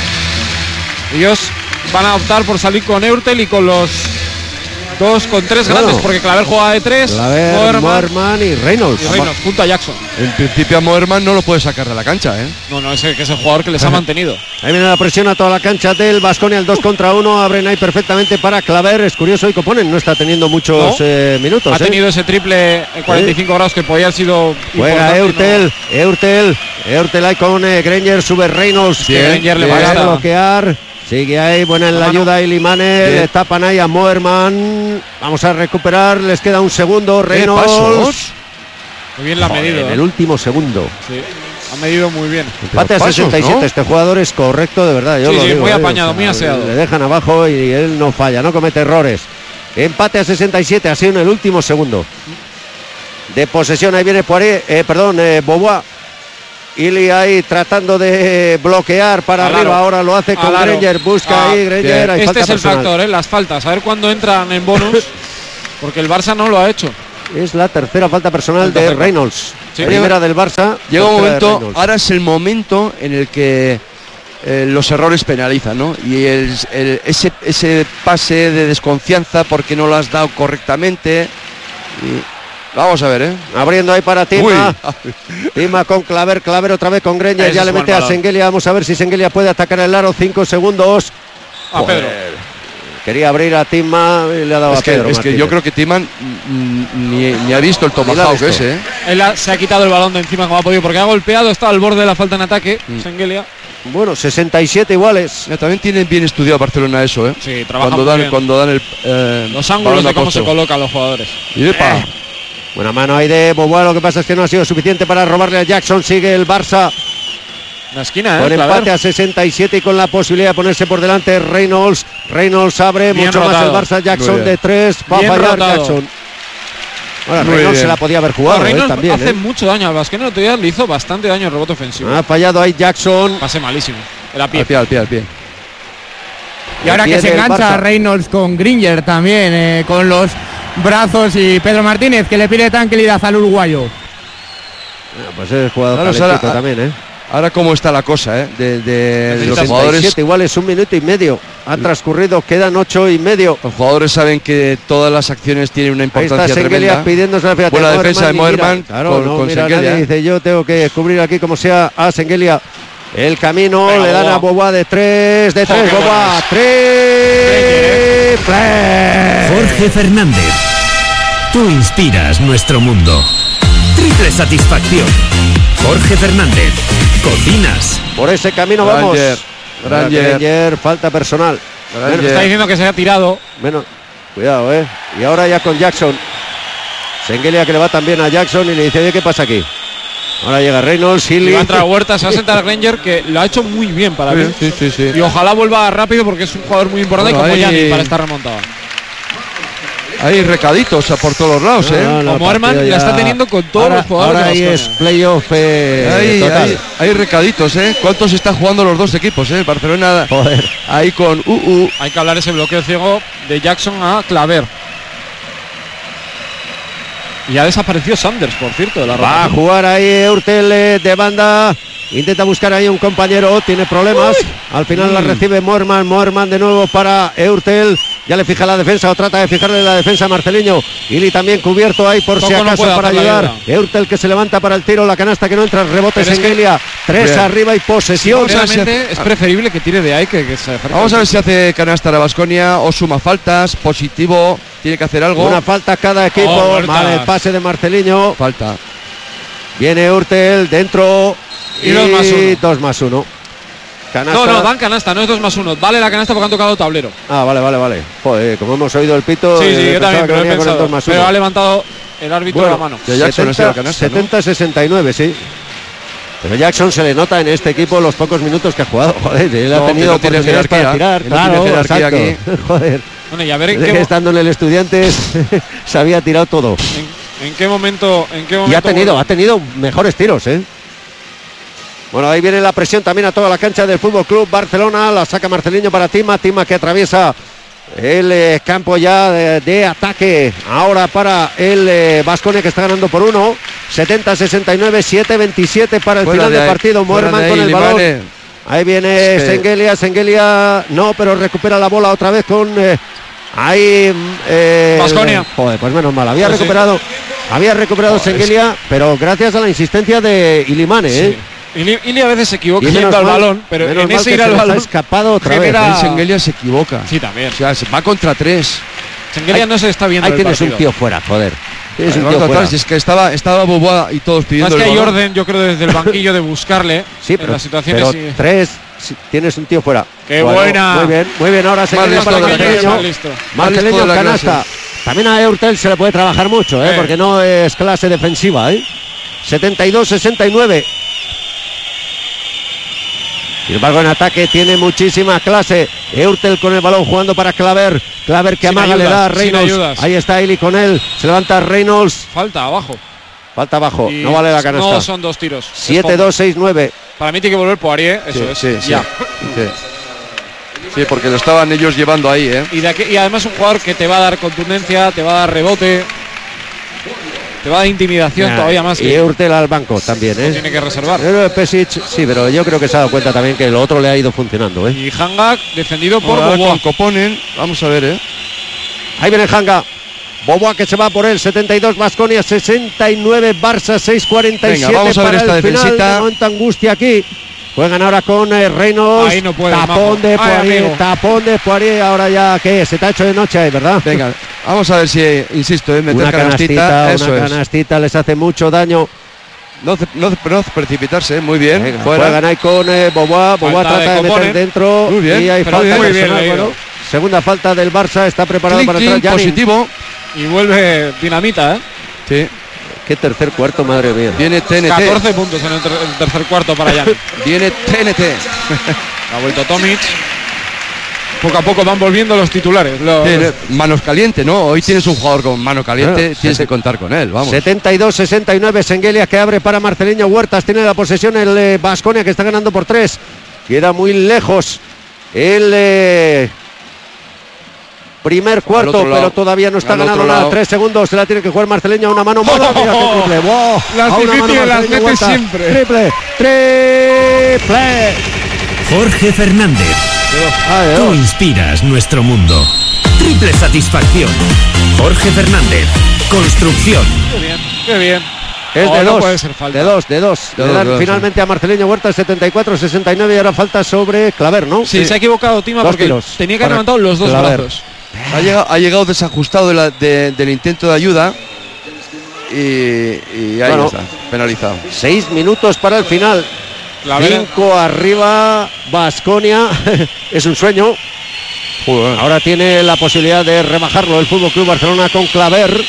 Ellos van a optar por salir con Hurtel y con los 2 con 3 grandes, porque Claver juega de 3,
Moerman y Reynolds.
Junto a Jackson.
En principio a Moerman no lo puede sacar de la cancha,
No, es el jugador que les ha mantenido.
Ahí viene la presión a toda la cancha del Baskonia, el 2 contra 1, abren ahí perfectamente para Claver. Es curioso, y Coponen no está teniendo muchos minutos.
Ha tenido ese triple 45 grados que podía haber sido.
Juega Hurtel ahí con Granger, sube Reynolds.
Granger le va
a bloquear. Sigue ahí, buena en la ayuda Ilimane, le tapan ahí a Moerman. Vamos a recuperar, les queda un segundo. Reynolds.
Muy bien la ha medido.
En el último segundo.
Sí, ha medido muy bien.
Empate a 67, ¿no? Este jugador es correcto, de verdad. Yo lo digo,
muy apañado, muy aseado.
Le dejan abajo y él no falla, no comete errores. Empate a 67, ha sido en el último segundo de posesión. Ahí viene Bobois. Ili ahí tratando de bloquear para arriba, ahora lo hace con Granger, busca ahí Granger.
Este es el factor, las faltas, a ver cuándo entran en bonus, porque el Barça no lo ha hecho.
Es la tercera falta personal de Reynolds, primera del Barça.
Llega un momento, ahora es el momento en el que los errores penalizan, ¿no? Y ese pase de desconfianza porque no lo has dado correctamente. Vamos a ver,
abriendo ahí para Tima. Tima con Claver otra vez con Granger, ya le mete a Sengelia. Vamos a ver si Sengelia puede atacar el aro. 5 segundos.
A Pedro.
Quería abrir a Tima y le ha dado a Pedro.
Es que yo creo que Tima ni ha visto el tomahawk ese.
Él se ha quitado el balón de encima como ha podido, porque ha golpeado, está al borde de la falta en ataque. Sengelia.
Bueno, 67 iguales.
También tienen bien estudiado Barcelona eso,
Sí, trabajan
cuando dan
los ángulos de cómo se colocan los jugadores.
Buena mano ahí de Bobois, lo que pasa es que no ha sido suficiente para robarle a Jackson. Sigue el Barça.
La esquina,
con empate a 67 y con la posibilidad de ponerse por delante Reynolds. Reynolds abre bien mucho rotado. Más el Barça. Jackson de 3. Va a fallar Jackson. Ahora Reynolds se la podía haber jugado.
Reynolds
también,
hace mucho daño al Baskonia. El otro día le hizo bastante daño el rebote ofensivo.
Ha fallado ahí Jackson.
Pase malísimo. El
al pie.
Y ahora que se engancha Reynolds con Gringer también, con los brazos, y Pedro Martínez, que le pide tranquilidad al uruguayo.
Bueno, pues es jugador calentito también,
Ahora cómo está la cosa, de
los jugadores. Igual es 1 minuto y medio. Han transcurrido, quedan 8 y medio.
Los jugadores saben que todas las acciones tienen una importancia
tremenda.
Sengelia
pidiéndose la fíjate,
buena defensa de Moerman
con Sengelia. Dice, yo tengo que cubrir aquí como sea a Sengelia. El camino, pero le dan a Boboa de 3, Boboa, 3.
Jorge Fernández. Tú inspiras nuestro mundo. Triple satisfacción. Jorge Fernández. Cocinas.
Por ese camino vamos. Granger, falta personal.
Bueno, está diciendo que se ha tirado.
Bueno, cuidado, Y ahora ya con Jackson. Sengelia que le va también a Jackson y le dice, oye, ¿qué pasa aquí? Ahora llega Reynolds,
y va a entrar Huerta, se va a sentar a Granger, que lo ha hecho muy bien para mí.
Sí.
Y ojalá vuelva rápido porque es un jugador muy importante, como Yanni, para estar remontado.
Hay recaditos por todos los lados,
Como Herman la está teniendo con todos los jugadores.
Ahora ahí es playoff total.
Hay recaditos, ¿Cuántos están jugando los dos equipos, Barcelona,
joder,
ahí con
Hay que hablar ese bloqueo ciego de Jackson a Claver. Y ha desaparecido Sanders, por cierto, de la rotación.
Va a jugar ahí Hurtel de banda. Intenta buscar ahí un compañero, tiene problemas. Al final la recibe Moerman de nuevo para Hurtel. Ya le fija la defensa o trata de fijarle la defensa a Marceliño. Ili también cubierto ahí por si acaso para ayudar. Hurtel que se levanta para el tiro, la canasta que no entra, rebote Sengelia. 3 arriba y posesión.
Realmente es preferible que tire de ahí que se acerque.
Vamos a ver si hace canasta la Baskonia o suma faltas, positivo, tiene que hacer algo.
Una falta cada equipo. Vale, el pase de Marceliño.
Falta.
Viene Hurtel dentro.
Y 2+1.
2+1.
Canasta. No, dan canasta, no es 2+1. Vale la canasta porque han tocado tablero.
Vale. Joder, como hemos oído el pito.
Sí, yo también, pero he pensado. Pero ha levantado el árbitro la mano.
70-69, sí. Pero Jackson se le nota en este equipo los pocos minutos que ha jugado. Joder, él ha tenido oportunidades para tirar. Claro, exacto. Joder.
Bueno, y a ver
estando en el Estudiantes se había tirado todo.
¿En qué momento?
Y ha tenido mejores tiros, Bueno, ahí viene la presión también a toda la cancha del Fútbol Club Barcelona. La saca Marceliño para Tima que atraviesa el campo ya de ataque. Ahora para el Baskonia, que está ganando por 1. 70-69, 7-27 para el final del partido. Moerman con el balón. Ahí viene Sengelia. No, pero recupera la bola otra vez con
Baskonia.
Joder, pues menos mal. Había recuperado Sengelia, pero gracias a la insistencia de Ilimane,
Sí. Ili a veces se equivoca yendo al balón, pero en ese ir al balón
ha escapado otra vez.
Sengelia se equivoca.
Sí, también.
O sea, se va contra 3.
Sengelia no se está viendo.
Ahí tienes un tío fuera, joder.
Es que estaba Boboa y todos pidiendo.
Es que hay orden, yo creo, desde el banquillo de buscarle.
Sí, pero,
en las situaciones.
Pero 3, tienes un tío fuera.
¡Qué buena!
Muy bien. Ahora Sengelia para Marceliño canasta. También a Hurtel se le puede trabajar mucho, porque no es clase defensiva, 72-69. Sin embargo, en ataque tiene muchísima clase. Hurtel con el balón jugando para Claver que amaga, le da a Reynolds. Ahí está Ili con él. Se levanta Reynolds.
Falta abajo.
No vale la canasta.
No, son 2 tiros.
7-2-6-9.
Para mí tiene que volver Poirier. Eso es. Ya.
Sí, porque lo estaban ellos llevando ahí,
Y además un jugador que te va a dar contundencia, te va a dar rebote, te va a dar intimidación todavía más.
Y Hurtel al banco también,
Tiene que reservar.
Pesic, sí, pero yo creo que se ha dado cuenta también que lo otro le ha ido funcionando,
Y Hanga defendido por Boboa.
Coponen, vamos a ver,
Ahí viene Hanga. Boboa que se va por él, 72 Baskonia, 69 Barça, 6-47.
Vamos a ver esta defensita.
No momento angustia aquí. Juegan ahora con Reynolds.
Ahí no puede,
tapón de Poirier. Ahora ya, ¿qué? Se te ha hecho de noche ahí, ¿verdad?
Venga, vamos a ver si, insisto, meter
una
canastita.
Una canastita les hace mucho daño.
No precipitarse, muy bien.
Venga, juegan ahí con Boboa. Boboa trata de meter dentro.
Muy bien,
y hay falta
muy bien.
Segunda falta del Barça, está preparado para entrar Gianni.
Positivo.
Y vuelve Dinamita,
Sí.
Qué tercer cuarto, madre mía.
Viene TNT.
14 puntos en el tercer cuarto para Gianni.
Viene TNT.
Ha vuelto Tomic. Poco a poco van volviendo los titulares.
Manos calientes, ¿no? Hoy tienes un jugador con mano caliente, tienes que contar con él, vamos.
72-69, Sengelia que abre para Marceliño Huertas. Tiene la posesión el Baskonia que está ganando por 3. Queda muy lejos el Primer cuarto, pero todavía no está ganando nada. 3 segundos, se la tiene que jugar Marceleño a una mano. Mira qué triple. ¡Wow!
Las difíciles las mete siempre.
Triple.
Jorge Fernández. Tú inspiras nuestro mundo. Triple satisfacción. Jorge Fernández. Construcción.
Qué bien.
Es de
no
dos.
Puede ser falta.
De dos. Le dan finalmente a Marceleño Huerta 74-69 y ahora falta sobre Claver, ¿no?
Sí, se ha equivocado Tima porque tenía que haber levantado los dos brazos.
Ha llegado desajustado del intento de ayuda y ahí está, penalizado.
6 minutos para el final. 5 arriba, Baskonia. Es un sueño. Ahora tiene la posibilidad de rebajarlo el FC Barcelona con Claver.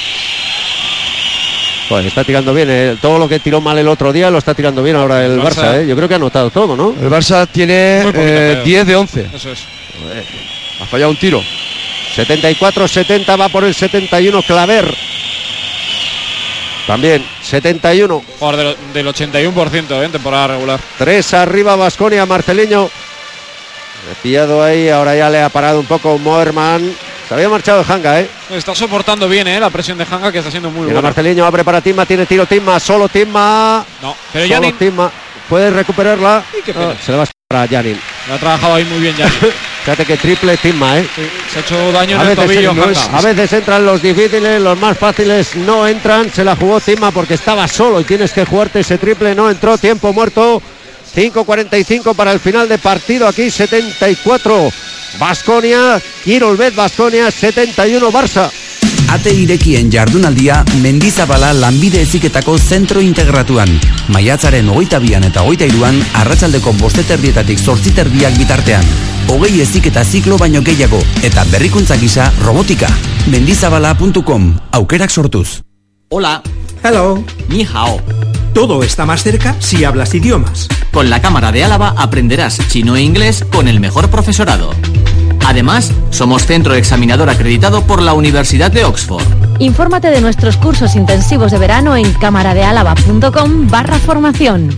Pues está tirando bien, todo lo que tiró mal el otro día lo está tirando bien ahora el Barça. Yo creo que ha anotado todo, ¿no?
El Barça tiene 10 de 11.
Eso es.
Ha fallado un tiro.
74-70, va por el 71 Claver. También 71.
Del 81% en temporada regular.
3 arriba Baskonia, Marceleño. Pillado ahí, ahora ya le ha parado un poco Moerman. Se había marchado Hanga,
Está soportando bien, la presión de Hanga, que está siendo muy buena.
Marceleño abre para Timma, tiene tiro Timma, solo Timma.
No, pero
solo
Janin.
Timma. Puede recuperarla. Se le va a para Janin.
Lo ha trabajado ahí muy bien Janin.
Fíjate que triple Timma,
Sí, se ha hecho daño en el tobillo.
A veces entran los difíciles, los más fáciles no entran. Se la jugó Timma porque estaba solo y tienes que jugarte ese triple. No entró, tiempo muerto. 5:45 para el final de partido. Aquí 74 Baskonia, Kirolbet Baskonia, 71 Barça.
Ate irekien jardunaldia Mendizabala lanbide heziketako zentro integratuan. Maiatzaren 22an eta 23an arratsaldeko 5:30 8:30 bitartean. 20 heziketa ziklo baino gehiago eta berrikuntza gisa robotika. Mendizabala.com. Aukerak sortuz.
Hola. Hello.
Ni hao.
Todo está más cerca si hablas idiomas.
Con la Cámara de Álava aprenderás chino e inglés con el mejor profesorado. Además, somos centro examinador acreditado por la Universidad de Oxford.
Infórmate de nuestros cursos intensivos de verano en camaradealava.com/formación.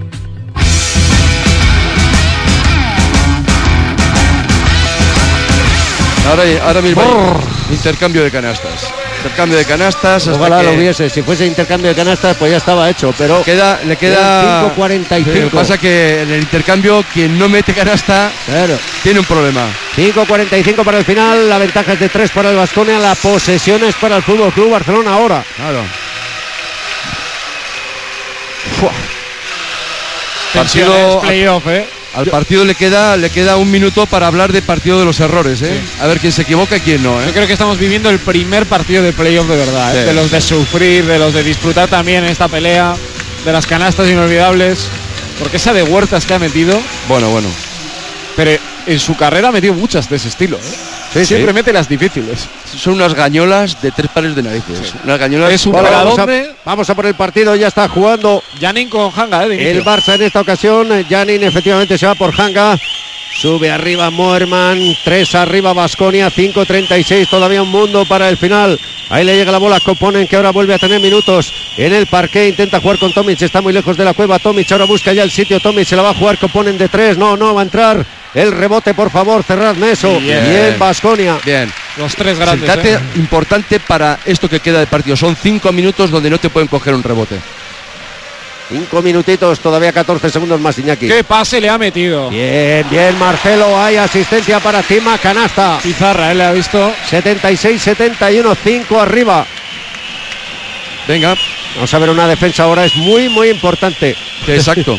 Ahora mismo intercambio de canastas.
Ojalá lo hubiese. Si fuese intercambio de canastas, pues ya estaba hecho. Pero
le queda
5:45.
Lo que pasa que en el intercambio, quien no mete canasta tiene un problema.
5:45 para el final. La ventaja es de 3 para el Baskonia. La posesión es para el FC Barcelona ahora.
Claro.
Partido playoff,
Al partido le queda un minuto para hablar de partido de los errores,
Sí.
A ver quién se equivoca y quién no,
Yo creo que estamos viviendo el primer partido de playoff de verdad,
Sí.
De los de sufrir, de los de disfrutar también esta pelea, de las canastas inolvidables, porque esa de Huertas que ha metido.
Bueno.
Pero en su carrera ha metido muchas de ese estilo, Siempre mete las difíciles.
Son unas gañolas de 3 pares de narices. Unas gañolas.
Es un
vamos a por el partido, ya está jugando
Janin con Hanga,
el Barça en esta ocasión. Janin efectivamente se va por Hanga. Sube arriba Moerman, 3 arriba Baskonia, 5:36, todavía un mundo para el final. Ahí le llega la bola a Koponen, que ahora vuelve a tener minutos en el parqué, intenta jugar con Tomic, está muy lejos de la cueva. Tomic ahora busca ya el sitio, Tomic se la va a jugar, Koponen de 3, no va a entrar. El rebote, por favor, cerradme eso. Bien, Baskonia.
Bien.
Los 3 grandes.
Sentate importante para esto que queda de partido. Son 5 minutos donde no te pueden coger un rebote.
5 minutitos, todavía 14 segundos más, Iñaki.
¿Qué pase le ha metido?
Bien, Marcelo. Hay asistencia para Timma, canasta.
Pizarra, le ha visto.
76-71, 5 arriba.
Venga.
Vamos a ver una defensa ahora, es muy, muy importante.
Exacto.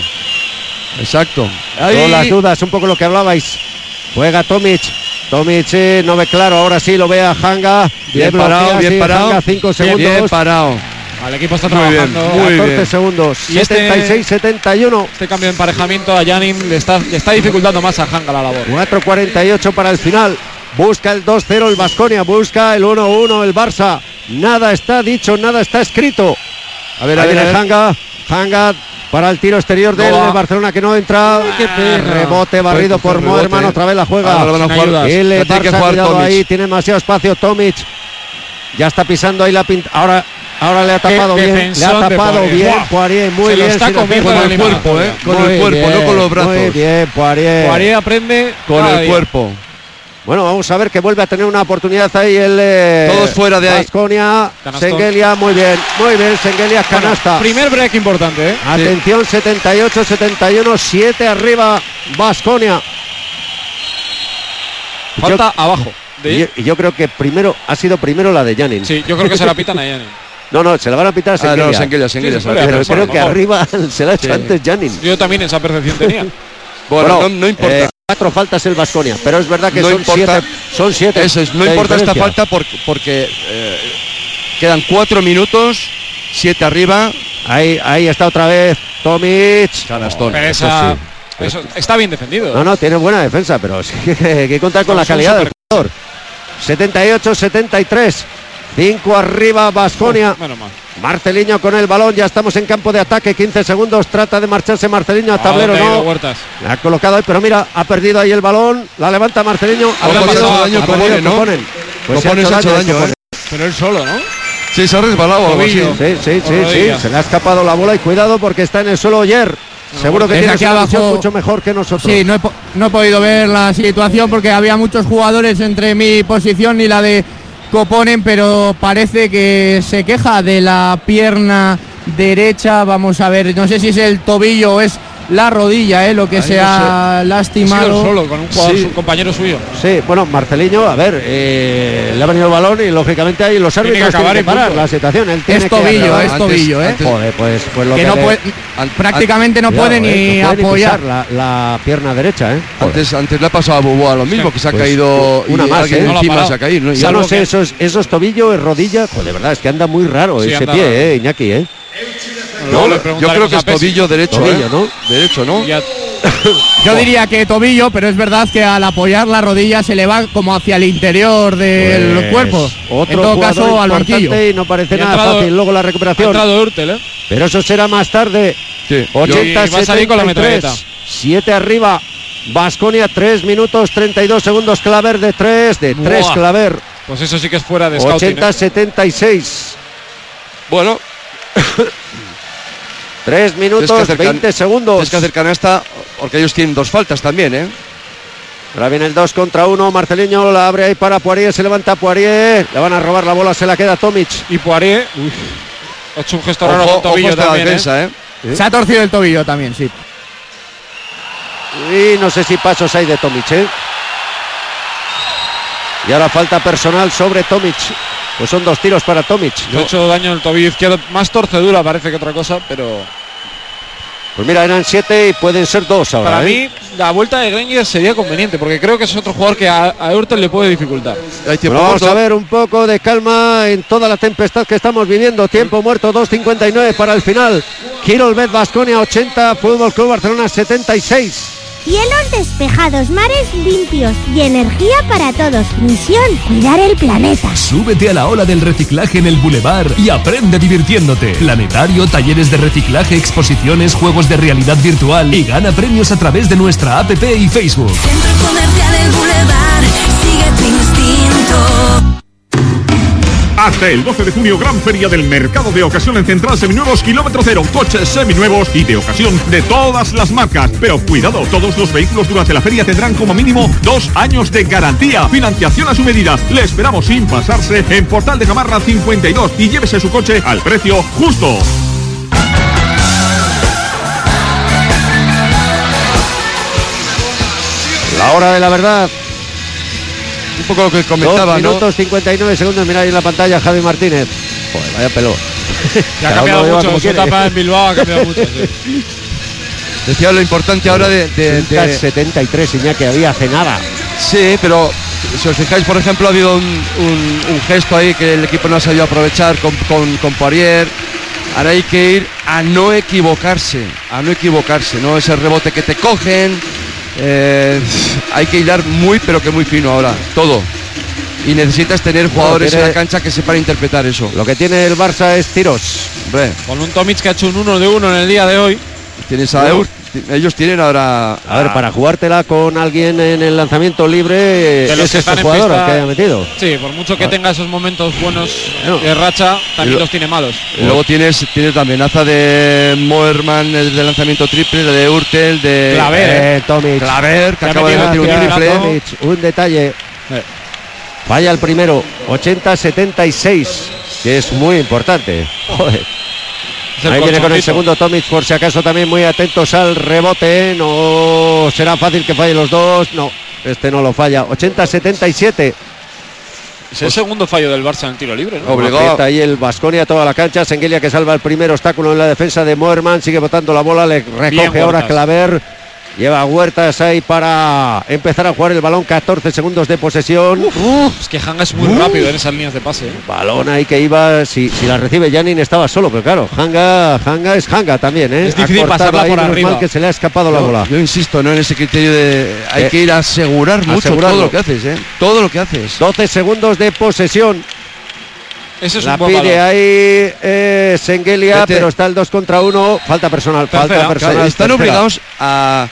Todas las dudas, un poco lo que hablabais. Juega Tomic. Tomic no ve claro, ahora sí lo ve a Hanga.
Bien parado.
Hanga, 5 segundos.
Bien parado.
El equipo está trabajando.
Muy 14 segundos. 76-71.
Este cambio de emparejamiento a Janin le está dificultando más a Hanga la labor.
4:48 para el final. Busca el 2-0 el Baskonia, busca el 1-1 el Barça. Nada está dicho, nada está escrito.
A ver,
Hanga para el tiro exterior del Barcelona, que no entra. Rebote barrido por Moerman, otra vez la juega. El Barça, cuidado ahí, tiene demasiado espacio Tomic. Ya está pisando ahí la pinta. Ahora le ha tapado bien. Le ha tapado bien Poirier, muy bien.
Se lo está comiendo
con el cuerpo, con el cuerpo, no con los brazos.
Muy bien, Poirier.
Poirier aprende
con el cuerpo.
Bueno, vamos a ver que vuelve a tener una oportunidad ahí el
todos fuera de ahí.
Baskonia. Sengelia, muy bien, Sengelia, canasta.
Bueno, primer break importante, ¿eh?
Atención, 78-71, 7 arriba Baskonia.
Falta abajo.
Y yo creo que ha sido primero la de Janin.
Sí, yo creo que se la pitan a Janin.
No, se la van a pitar a Sengelia.
Sengelia.
Pero creo que arriba se la ha hecho antes Janin.
Yo también esa percepción tenía.
Bueno, no importa.
4 faltas el Baskonia, pero es verdad que
no
son 7.
Eso es, no importa esta falta porque quedan 4 minutos, 7 arriba.
Ahí está otra vez Tomic.
Canastón.
Eso está bien defendido.
No, tiene buena defensa, pero sí que hay que contar con la calidad del jugador. 78-73. 5 arriba Baskonia.
Menos mal.
Marceliño con el balón, ya estamos en campo de ataque, 15 segundos, trata de marcharse Marceliño a tablero, no. La ha colocado ahí, pero mira, ha perdido ahí el balón, la levanta Marceliño.
Pues se ha hecho daño.
Pero él solo, ¿no?
Sí, se ha resbalado.
Sí, se le ha escapado la bola y cuidado porque está en el suelo Oyer. Seguro que tiene
aquí abajo
mucho mejor que nosotros.
Sí, no he podido ver la situación porque había muchos jugadores entre mi posición y la de Koponen, pero parece que se queja de la pierna derecha. Vamos a ver, no sé si es el tobillo o es la rodilla, lo que se ha lastimado.
Solo con un jugador, su compañero suyo.
Sí, bueno, Marceliño, a ver, le ha venido el balón y lógicamente ahí los árbitros tienen que parar la situación.
Es tobillo,
Joder, pues lo
que no puede, prácticamente no puede ni apoyar
la pierna derecha,
Antes le ha pasado a Boboa lo mismo, que se ha caído
una más,
encima se ha caído.
Ya no sé, esos tobillos, rodilla, de verdad, es que anda muy raro ese pie, Iñaki,
yo creo que es tobillo derecho,
¿no?
Derecho, ¿no?
Yo diría que tobillo, pero es verdad que al apoyar la rodilla se le va como hacia el interior del cuerpo.
Otro
en todo caso al banquillo.
Y no parece nada fácil luego la recuperación.
Ha entrado Hurtel,
pero eso será más tarde.
Sí.
80-73. 7 arriba. Baskonia, 3 minutos 32 segundos. Claver de 3. De 3 Claver.
Pues eso sí que es fuera de scouting.
80-76.
Bueno.
3 minutos 20 segundos.
Tienes que hacer canasta porque ellos tienen 2 faltas también,
Ahora viene el 2 contra 1. Marceliño la abre ahí para Poirier. Se levanta Poirier. Le van a robar la bola. Se la queda Tomic.
Y Poirier ha hecho un gesto raro con tobillo también.
Defensa,
Se ha torcido el tobillo también, sí.
Y no sé si pasos hay de Tomic, Y ahora falta personal sobre Tomic. Pues son 2 tiros para Tomic.
Le ha hecho daño en el tobillo izquierdo. Más torcedura parece que otra cosa, pero...
Pues mira, eran 7 y pueden ser 2 ahora.
Para mí, la vuelta de Granger sería conveniente, porque creo que es otro jugador que a Hurtel le puede dificultar.
Bueno, vamos a ver un poco de calma en toda la tempestad que estamos viviendo. Tiempo muerto, 2:59 para el final. Kirolbet Baskonia 80, Fútbol Club Barcelona 76.
Cielos despejados, mares limpios y energía para todos. Misión, cuidar el planeta.
Súbete a la ola del reciclaje en el Boulevard y aprende divirtiéndote. Planetario, talleres de reciclaje, exposiciones, juegos de realidad virtual y gana premios a través de nuestra app y Facebook.
Centro Comercial El Boulevard, sigue tu instinto.
Hasta el 12 de junio, gran feria del mercado de ocasión en Central Seminuevos Kilómetro Cero. Coches seminuevos y de ocasión de todas las marcas. Pero cuidado, todos los vehículos durante la feria tendrán como mínimo 2 años de garantía. Financiación a su medida. Le esperamos sin pasarse en Portal de Gamarra 52 y llévese su coche al precio justo.
La hora de la verdad.
Un poco lo que comentaba,
2 minutos 59 segundos. Mira ahí en la pantalla Javi Martínez. Joder, vaya pelón.
Ya ha cambiado mucho. Su etapa en Bilbao ha cambiado mucho. Sí.
Decía lo importante ahora de
73, Iñaki, había hace nada.
Sí, pero si os fijáis, por ejemplo, ha habido un gesto ahí que el equipo no ha sabido aprovechar con Poirier. Ahora hay que ir a no equivocarse, ¿no? Ese rebote que te cogen. Hay que hilar muy pero que muy fino ahora, todo. Y necesitas tener jugadores en la cancha que sepan interpretar eso.
Lo que tiene el Barça es tiros.
Hombre.
Con un Tomic que ha hecho un 1 de 1 en el día de hoy.
Tienes a ellos tienen ahora...
A ver, para jugártela con alguien en el lanzamiento libre, es este jugador el que haya metido.
Sí, por mucho que tenga esos momentos buenos de racha, también los tiene malos.
Y luego tienes la amenaza de Moerman de lanzamiento triple, de Hurtel, de
Tomic.
Claver, que acaba de meter un triple.
Un detalle. Falla el primero, 80-76, que es muy importante. Joder. Ahí viene con el segundo Tomic, por si acaso también muy atentos al rebote. No será fácil que falle los dos. No, este no lo falla. 80-77.
Es el segundo fallo del Barça en el tiro libre, ¿no?
Obligado. Ahí el Baskonia toda la cancha. Sengelia que salva el primer obstáculo en la defensa de Moerman. Sigue botando la bola, le recoge ahora Claver. Lleva Huertas ahí para empezar a jugar el balón. 14 segundos de posesión.
Es que Hanga es muy rápido en esas líneas de pase.
Balón ahí que iba. Si la recibe Janin estaba solo, pero claro, Hanga es Hanga también, ¿eh?
Es difícil pasarla por arriba.
Mal que se le ha escapado la bola.
Yo insisto, ¿no? En ese criterio de hay que ir a asegurar mucho todo lo que haces, ¿eh? Todo lo que haces.
12 segundos de posesión.
Ese es
la
un buen
pide
balón.
ahí Sengelia, pero está el 2 contra 1. Falta personal. Falta personal.
Están obligados a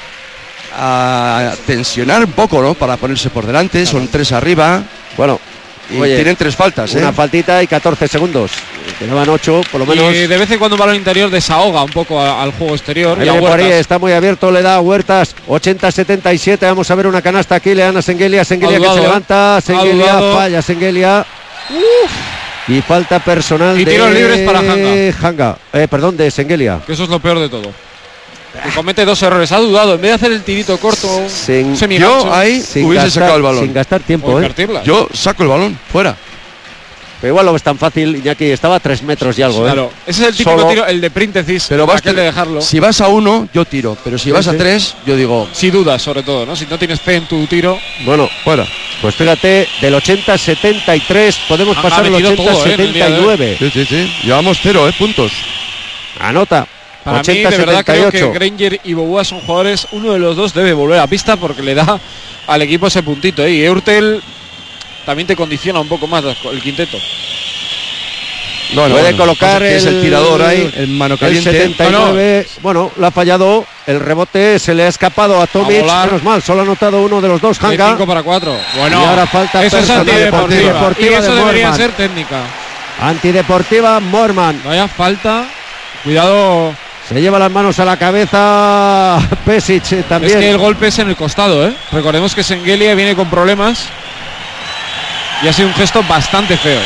tensionar un poco, ¿no? Para ponerse por delante. Son 3 arriba.
Bueno,
y tienen 3 faltas,
Una faltita y 14 segundos. Quedaban 8, por lo menos.
Y de vez en cuando un balón interior desahoga un poco al juego exterior.
Ahí por ahí está muy abierto, le da a Huertas. 80-77. Vamos a ver una canasta aquí. Le dan a Sengelia. Sengelia que se levanta. Sengelia falla. Sengelia. Y falta personal
y
de
tiros libres para
Hanga. Perdón, de Sengelia.
Que eso es lo peor de todo. Que comete 2 errores. Ha dudado. En vez de hacer el tirito corto,
yo ahí hubiese sacado el balón.
Sin gastar tiempo,
Yo saco el balón, fuera.
Pero igual no es tan fácil, Iñaki. Estaba a 3 metros y algo,
Claro, ese es el típico tiro, el de Príntesis.
Pero vas
de dejarlo.
Si vas a 1, yo tiro. Pero si vas a 3, yo digo.
Si dudas, sobre todo, ¿no? Si no tienes fe en tu tiro.
Bueno, fuera. Pues fíjate, del 80-73 podemos pasar al 80-79.
Sí. Llevamos 0, puntos.
Anota.
Para
80,
mí, de verdad,
78.
creo que Granger y Boboa son jugadores. Uno de los dos debe volver a pista porque le da al equipo ese puntito. Y Eurtel también te condiciona un poco más el quinteto.
Puede colocar
el tirador ahí, el mano caliente.
El 79. Bueno, lo ha fallado. El rebote se le ha escapado a Tomic. Menos mal, solo ha anotado uno de los dos. Hanga.
5 para 4. Bueno,
y ahora falta
eso es antideportiva. Y eso
de
debería ser técnica.
Antideportiva, Moerman.
Vaya falta. Cuidado.
Se lleva las manos a la cabeza Pesic también.
Es que el golpe es en el costado, Recordemos que Sengelia viene con problemas y ha sido un gesto bastante feo.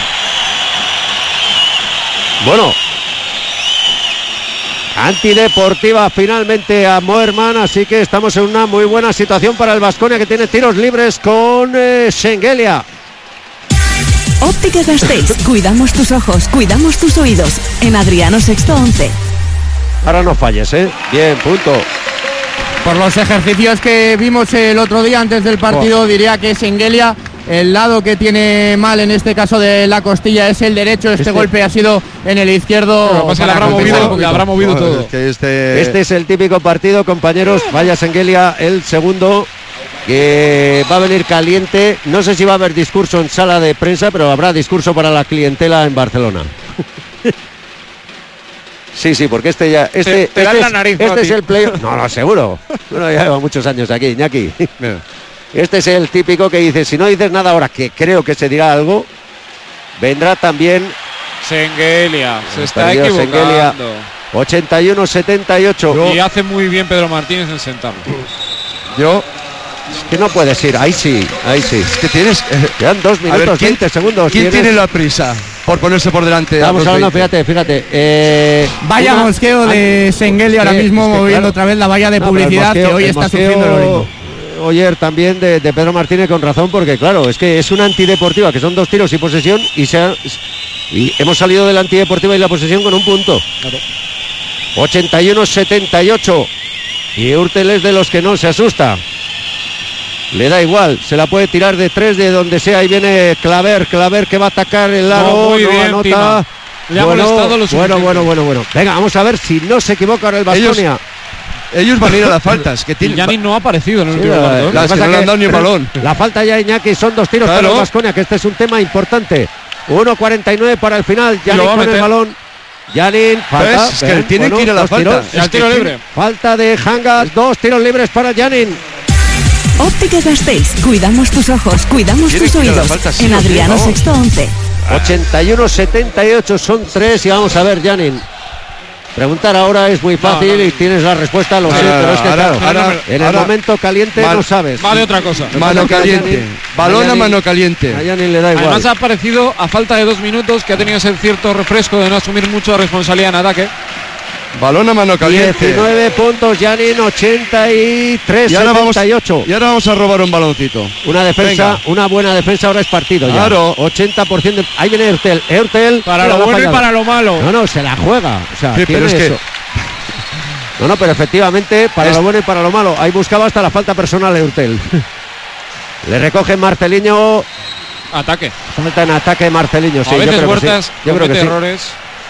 Bueno, antideportiva finalmente a Moerman, así que estamos en una muy buena situación para el Baskonia, que tiene tiros libres con Sengelia.
Ópticas Gasteiz, cuidamos tus ojos, cuidamos tus oídos. En Adriano Sexto 11.
Ahora no falles, Bien, punto.
Por los ejercicios que vimos el otro día antes del partido, diría que Sengelia, el lado que tiene mal en este caso de la costilla es el derecho. Este golpe ha sido en el izquierdo.
Le habrá movido todo.
Es que
este es el típico partido, compañeros. Vaya Sengelia, el segundo, que va a venir caliente. No sé si va a haber discurso en sala de prensa, pero habrá discurso para la clientela en Barcelona. Sí, porque este ya. Este
dan la nariz,
este es el playoff. No, seguro. Bueno, ya lleva muchos años aquí, Iñaki. Este es el típico que dice: si no dices nada ahora, que creo que se dirá algo, vendrá también.
Sengelia, se está equivocando.
81-78.
Y hace muy bien Pedro Martínez en sentarlo.
Es que no puedes ir, ahí sí.
Es que tienes.
Quedan 2 minutos, 20 segundos.
¿Quién tiene la prisa por ponerse por delante?
Vamos hablando, fíjate.
Vaya mosqueo de Sengelia ahora mismo, moviendo otra vez la valla de publicidad que hoy está sufriendo el Orengo.
Oyer también de Pedro Martínez con razón, porque claro, es que es una antideportiva, que son 2 tiros y posesión, y hemos salido de la antideportiva y la posesión con un punto. Claro. 81-78. Y Eurtel es de los que no se asusta. Le da igual, se la puede tirar de 3 de donde sea. Ahí viene Claver que va a atacar el aro.
Muy bien,
anota.
Le ha molestado lo suficiente.
Bueno. Venga, vamos a ver si no se equivoca ahora el Baskonia.
Ellos van a ir a las faltas. Que tiene...
Yanin no ha aparecido en el último
cuarto. No le han dado ni el balón.
La falta ya, Iñaki, son 2 tiros para el Baskonia, que este es un tema importante. 1:49 para el final. Yanin con el balón. Yanin, falta.
Es que tienen que ir a las faltas.
El tiro libre.
Falta de Hanga, 2 tiros libres para Yanin.
Ópticas Gasteiz, cuidamos tus ojos, cuidamos tus oídos. En Adriano Sexto 11.
81-78 son 3 y vamos a ver, Yanin. Preguntar ahora es muy fácil y tienes la respuesta, lo sé, pero es que en el momento caliente no sabes.
Vale otra cosa.
Mano caliente. Balón a mano caliente.
A Yanin le da igual.
Además ha parecido, a falta de 2 minutos, que ha tenido ese cierto refresco de no asumir mucha responsabilidad en ataque.
Balón a mano caliente.
19 puntos, Yanin, 83-78.
Y ahora vamos a robar un baloncito.
Una defensa, una buena defensa, ahora es partido ya.
Claro.
80%. Ahí viene Eurtel.
Para lo bueno y para lo malo.
No, se la juega. O sea,
sí, pero es
eso. No, pero efectivamente, para lo bueno y para lo malo. Ahí buscaba hasta la falta personal Eurtel. Le recoge Marceliño.
Ataque.
Falta en ataque Marceliño, sí.
A veces
yo creo
Huertas
que sí. Yo creo que sí.
errores.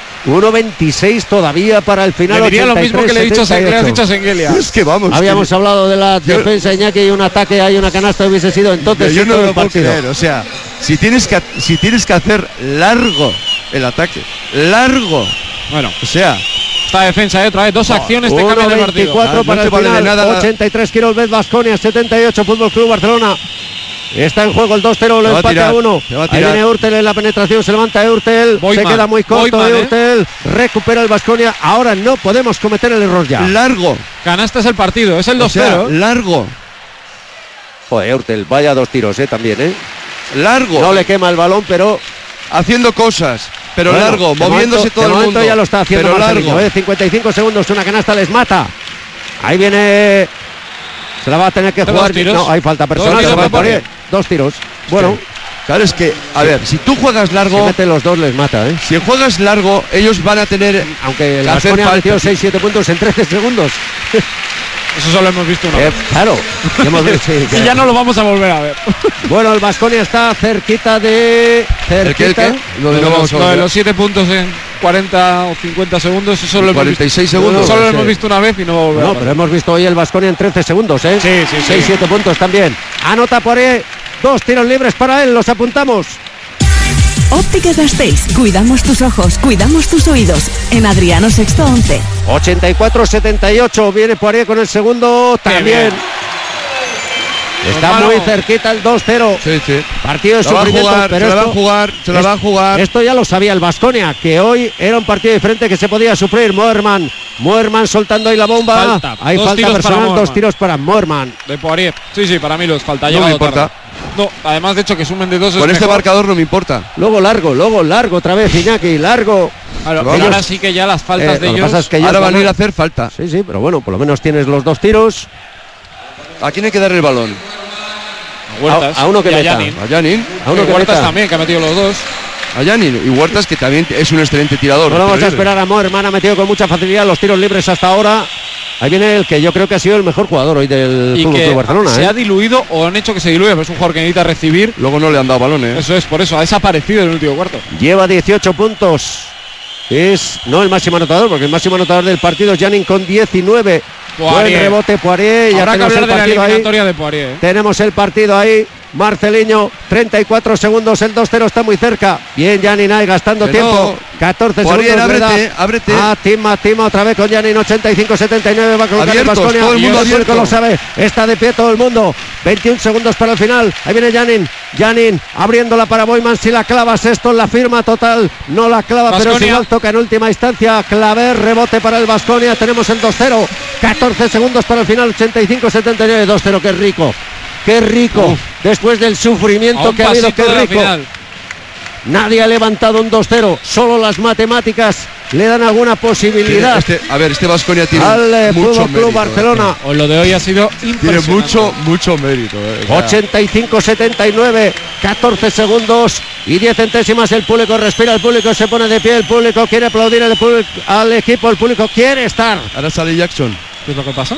1.26 todavía para el final.
Le diría
83,
lo mismo que le he dicho a
78.
Sengelia.
Es que vamos.
Habíamos hablado de la defensa, Iñaki, y un ataque, hay una canasta, hubiese sido entonces.
Yo no
todo
lo
el
puedo
partido.
creer. O sea, si tienes que hacer largo el ataque, largo.
Bueno,
o sea,
esta defensa otra vez, 2 acciones te cambian el partido.
1.24 para
no
el
vale
final.
nada.
83 Quirolbet Baskonia, 78 Fútbol Club Barcelona. Está en juego el 2-0, lo empate a 1. Ahí viene Eurtel en la penetración, se levanta Eurtel, se queda muy corto Eurtel, recupera el Baskonia. Ahora no podemos cometer el error ya.
Largo.
Canasta es el partido, es el 2-0.
O sea, largo.
Joder, Eurtel, vaya 2 tiros, también,
Largo.
No le quema el balón, pero
haciendo cosas, pero bueno, largo, moviéndose todo el mundo.
Ya lo está haciendo
pero
Marcelino, 55 segundos, una canasta les mata. Ahí viene. Se la va a tener que jugar. No, hay falta personal. 2 tiros. Bueno.
Sí. Claro, es que, a ver, si tú juegas largo.
Si mete los 2 les mata,
Si juegas largo, ellos van a tener.
Aunque el Baskonia ha metido 6-7 puntos en 13 segundos.
Eso solo hemos visto una vez.
Claro.
Y ya no lo vamos a volver a ver.
Bueno, el Baskonia está cerquita de.
¿Qué?
Lo de los 7 puntos en 40 o 50 segundos, eso lo
46 segundos.
Solo lo hemos visto una vez y no va a volver.
No, pero hemos visto hoy el Baskonia en 13 segundos,
Sí.
6-7 puntos también. Anota por ahí. 2 tiros libres para él, los apuntamos.
Óptica Gasteiz, cuidamos tus ojos, cuidamos tus oídos. En Adriano Sexto 11.
84-78, viene Poirier con el segundo también. Está muy cerquita el 2-0.
Sí.
Partido de sufrimiento, pero
se la va a jugar.
Esto ya lo sabía el Baskonia, que hoy era un partido diferente que se podía sufrir. Moerman soltando ahí la bomba. Hay falta personal, 2 tiros para Moerman.
De Poirier. Sí, para mí los falta.
No me importa.
No, además de hecho que sumen de 2
con este marcador no me importa.
Luego largo otra vez, Iñaki, largo.
Claro, ahora sí que ya las faltas de ellos.
Es que
ahora van a ir a hacer falta.
Sí, pero bueno, por lo menos tienes los 2 tiros.
¿A quién hay que dar el balón?
A Huertas.
A uno que meta.
A Yanin.
A uno que
Huertas
meta.
también, que ha metido los 2.
A Yanin. Y Huertas, que también es un excelente tirador.
No vamos a esperar a Moerman, ha metido con mucha facilidad los tiros libres hasta ahora. Ahí viene el que yo creo que ha sido el mejor jugador hoy del Fútbol Club Barcelona.
Se ha diluido o han hecho que se diluya, pero es un jugador que necesita recibir.
Luego no le han dado balones.
Eso es, por eso ha desaparecido en el último cuarto.
Lleva 18 puntos. Es no el máximo anotador, porque el máximo anotador del partido es Yanin con 19. Buen rebote Poirier.
Habrá que hablar de la eliminatoria de Poirier.
Tenemos el partido ahí. Marceliño, 34 segundos, el 2-0 está muy cerca. Bien, Yanin ahí gastando tiempo. 14
Poirier,
segundos.
ábrete.
Tima otra vez con Yanin, 85-79. Va a colocar el Baskonia.
Todo el mundo abierto.
Lo sabe. Está de pie todo el mundo. 21 segundos para el final. Ahí viene Yanin abriéndola para Boyman. Si la clavas esto en la firma total. No la clava,
Baskonia.
pero es igual toca en última instancia. Claver, rebote para el Baskonia. Tenemos el 2-0. 14 segundos para el final. 85-79. 2-0. Qué rico. Qué rico, después del sufrimiento que ha habido, qué rico. Nadie ha levantado un 2-0, solo las matemáticas le dan alguna posibilidad.
Este Baskonia tiene
al
mucho
Fútbol Club Barcelona.
O lo de hoy ha sido impresionante.
Tiene mucho mérito.
85-79, 14 segundos y 10 centésimas. El público respira, el público se pone de pie, el público quiere aplaudir al equipo, el público quiere estar.
Ahora sale Jackson.
¿Qué es lo que pasa?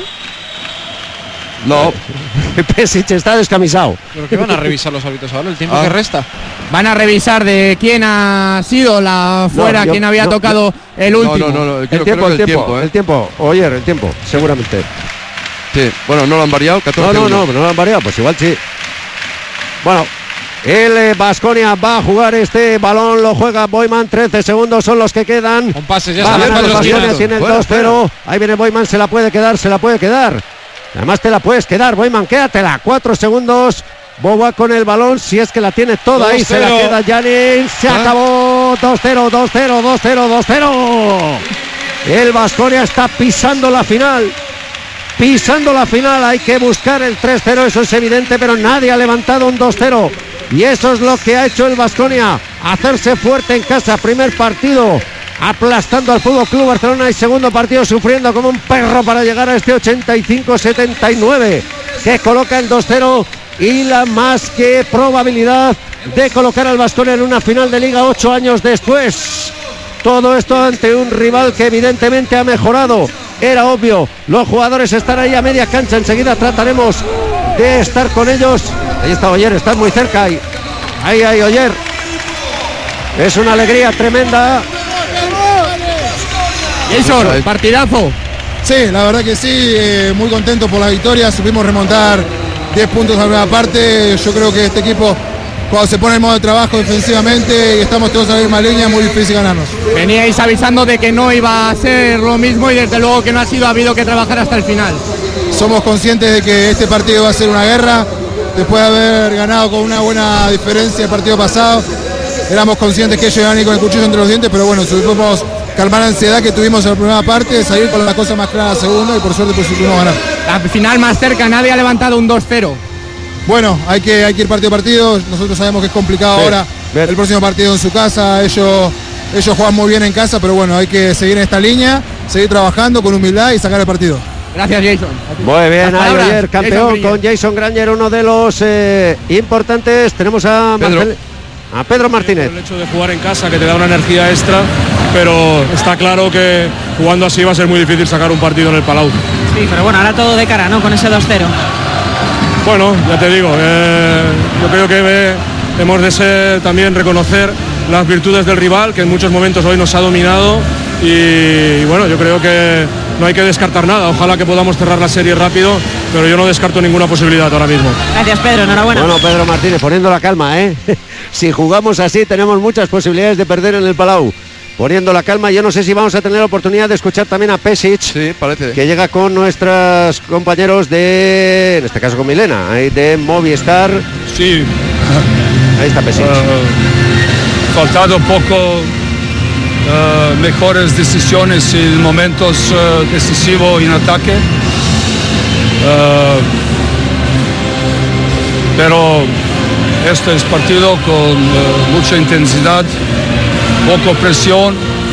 No,
Pesic está descamisado.
¿Pero qué van a revisar los árbitros ahora? ¿El tiempo que resta?
Van a revisar de quién ha sido la fuera, quién había tocado el último.
No,
el tiempo. Oye, el tiempo, seguramente.
Sí, bueno, no lo han variado. 14
no lo han variado, pues igual sí. Bueno, el Baskonia va a jugar este balón, lo juega Boyman, 13 segundos son los que quedan.
Con pases, ya
va a ganar el Baskonia,
tirados.
tiene el 2-0. Ahí viene Boyman, se la puede quedar. Además te la puedes quedar, Boyman, quédatela. 4 segundos. Boba con el balón, si es que la tiene toda ahí, se la queda Yanin. Se acabó. 2-0. El Baskonia está pisando la final. Hay que buscar el 3-0, eso es evidente, pero nadie ha levantado un 2-0. Y eso es lo que ha hecho el Baskonia, hacerse fuerte en casa. Primer partido aplastando al Fútbol Club Barcelona y segundo partido sufriendo como un perro para llegar a este 85-79 que coloca el 2-0 y la más que probabilidad de colocar al Baskonia en una final de Liga 8 años después. Todo esto ante un rival que evidentemente ha mejorado. Era obvio, los jugadores están ahí a media cancha, enseguida trataremos de estar con ellos. Ahí está Oyer, están muy cerca. Ahí Oyer. Es una alegría tremenda.
Jason, partidazo.
Sí, la verdad que sí, muy contento por la victoria. Supimos remontar 10 puntos a la primera parte. Yo creo que este equipo, cuando se pone en modo de trabajo defensivamente y estamos todos a la misma línea, muy difícil ganarnos.
Veníais avisando de que no iba a ser lo mismo y desde luego que no ha sido, ha habido que trabajar hasta el final.
Somos conscientes de que este partido va a ser una guerra. Después de haber ganado con una buena diferencia el partido pasado, éramos conscientes que ellos iban a ir con el cuchillo entre los dientes, pero bueno, supimos calmar la ansiedad que tuvimos en la primera parte, salir con la cosa más clara en la segunda y por suerte pues pudimos ganar.
La final más cerca, nadie ha levantado un 2-0.
Bueno, hay que ir partido a partido. Nosotros sabemos que es complicado ahora. El próximo partido en su casa, ellos juegan muy bien en casa, pero bueno, hay que seguir en esta línea, seguir trabajando con humildad y sacar el partido.
Gracias, Jason.
Muy bien, ayer campeón con Jason Granger, uno de los importantes. Tenemos a Pedro Martínez.
El hecho de jugar en casa que te da una energía extra, pero está claro que jugando así va a ser muy difícil sacar un partido en el Palau.
Sí, pero bueno, ahora todo de cara, ¿no? Con ese 2-0.
Bueno, ya te digo, yo creo que hemos de también reconocer las virtudes del rival, que en muchos momentos hoy nos ha dominado y bueno, yo creo que no hay que descartar nada. Ojalá que podamos cerrar la serie rápido, pero yo no descarto ninguna posibilidad ahora mismo.
Gracias, Pedro, enhorabuena.
Bueno, Pedro Martínez, poniendo la calma, Si jugamos así tenemos muchas posibilidades de perder en el Palau. Poniendo la calma, yo no sé si vamos a tener la oportunidad de escuchar también a Pesic,
sí, parece,
que llega con nuestros compañeros de, en este caso con Milena, de Movistar.
Sí.
Ahí está Pesic.
Faltado poco mejores decisiones en momentos decisivos en ataque. Pero este es partido con mucha intensidad, poco presión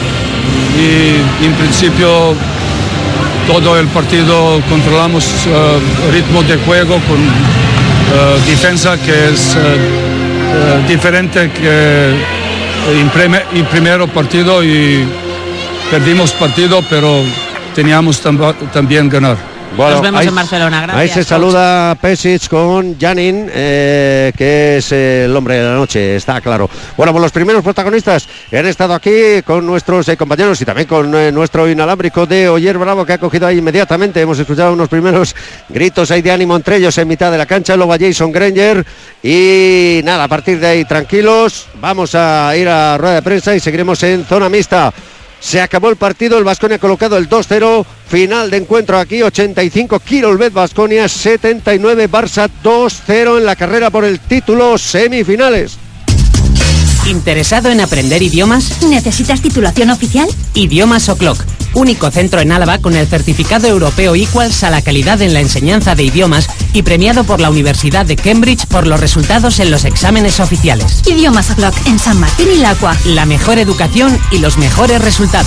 y en principio todo el partido controlamos ritmo de juego con defensa que es diferente que en primer partido y perdimos partido, pero teníamos también ganar.
Bueno, nos vemos en Barcelona, gracias.
Ahí se saluda Pesic con Janin, que es el hombre de la noche, está claro. Bueno, pues los primeros protagonistas han estado aquí con nuestros compañeros y también con nuestro inalámbrico de Oyer Bravo, que ha cogido ahí inmediatamente. Hemos escuchado unos primeros gritos ahí de ánimo entre ellos en mitad de la cancha, luego a Jason Granger y nada, a partir de ahí tranquilos, vamos a ir a rueda de prensa y seguiremos en zona mixta. Se acabó el partido, el Baskonia ha colocado el 2-0, final de encuentro aquí, 85 Kirolbet Baskonia, 79 Barça, 2-0 en la carrera por el título, semifinales.
¿Interesado en aprender idiomas?
¿Necesitas titulación oficial?
Idiomas O'Clock, único centro en Álava con el certificado europeo Equals a la calidad en la enseñanza de idiomas y premiado por la Universidad de Cambridge por los resultados en los exámenes oficiales.
Idiomas O'Clock en San Martín y Lacua.
La mejor educación y los mejores resultados.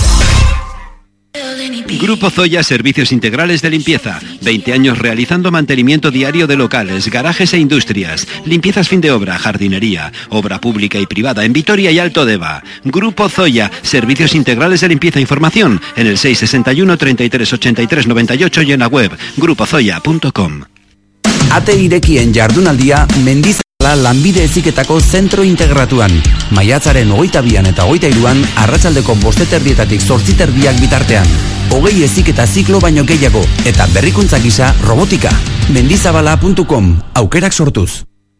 Grupo Zoya Servicios Integrales de Limpieza. 20 años realizando mantenimiento diario de locales, garajes e industrias. Limpiezas fin de obra, jardinería, obra pública y privada en Vitoria y Alto Deva. Grupo Zoya Servicios Integrales de Limpieza. Información en el 661 33 83 98 y en la web grupozoya.com.
Ate irekien jardunaldia Mendizabala lanbide heziketako zentro integratuan. Maiatzaren 22an eta 23an arratsaldeko 5:30 8:30 bitartean. 20 heziketa ziklo baino gehiago eta berrikuntza gisa robotika. Mendizabala.com aukerak sortuz.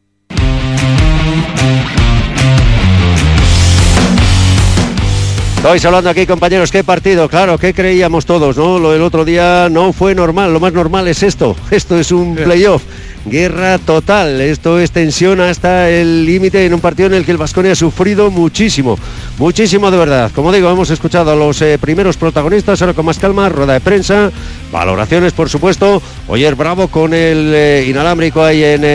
Estáis hablando aquí, compañeros, qué partido, claro, qué creíamos todos, ¿no? Lo del otro día no fue normal, lo más normal es esto es un playoff, guerra total, esto es tensión hasta el límite en un partido en el que el Baskonia ha sufrido muchísimo, muchísimo de verdad. Como digo, hemos escuchado a los primeros protagonistas, ahora con más calma, rueda de prensa, valoraciones por supuesto. Oyer Bravo con el inalámbrico ahí en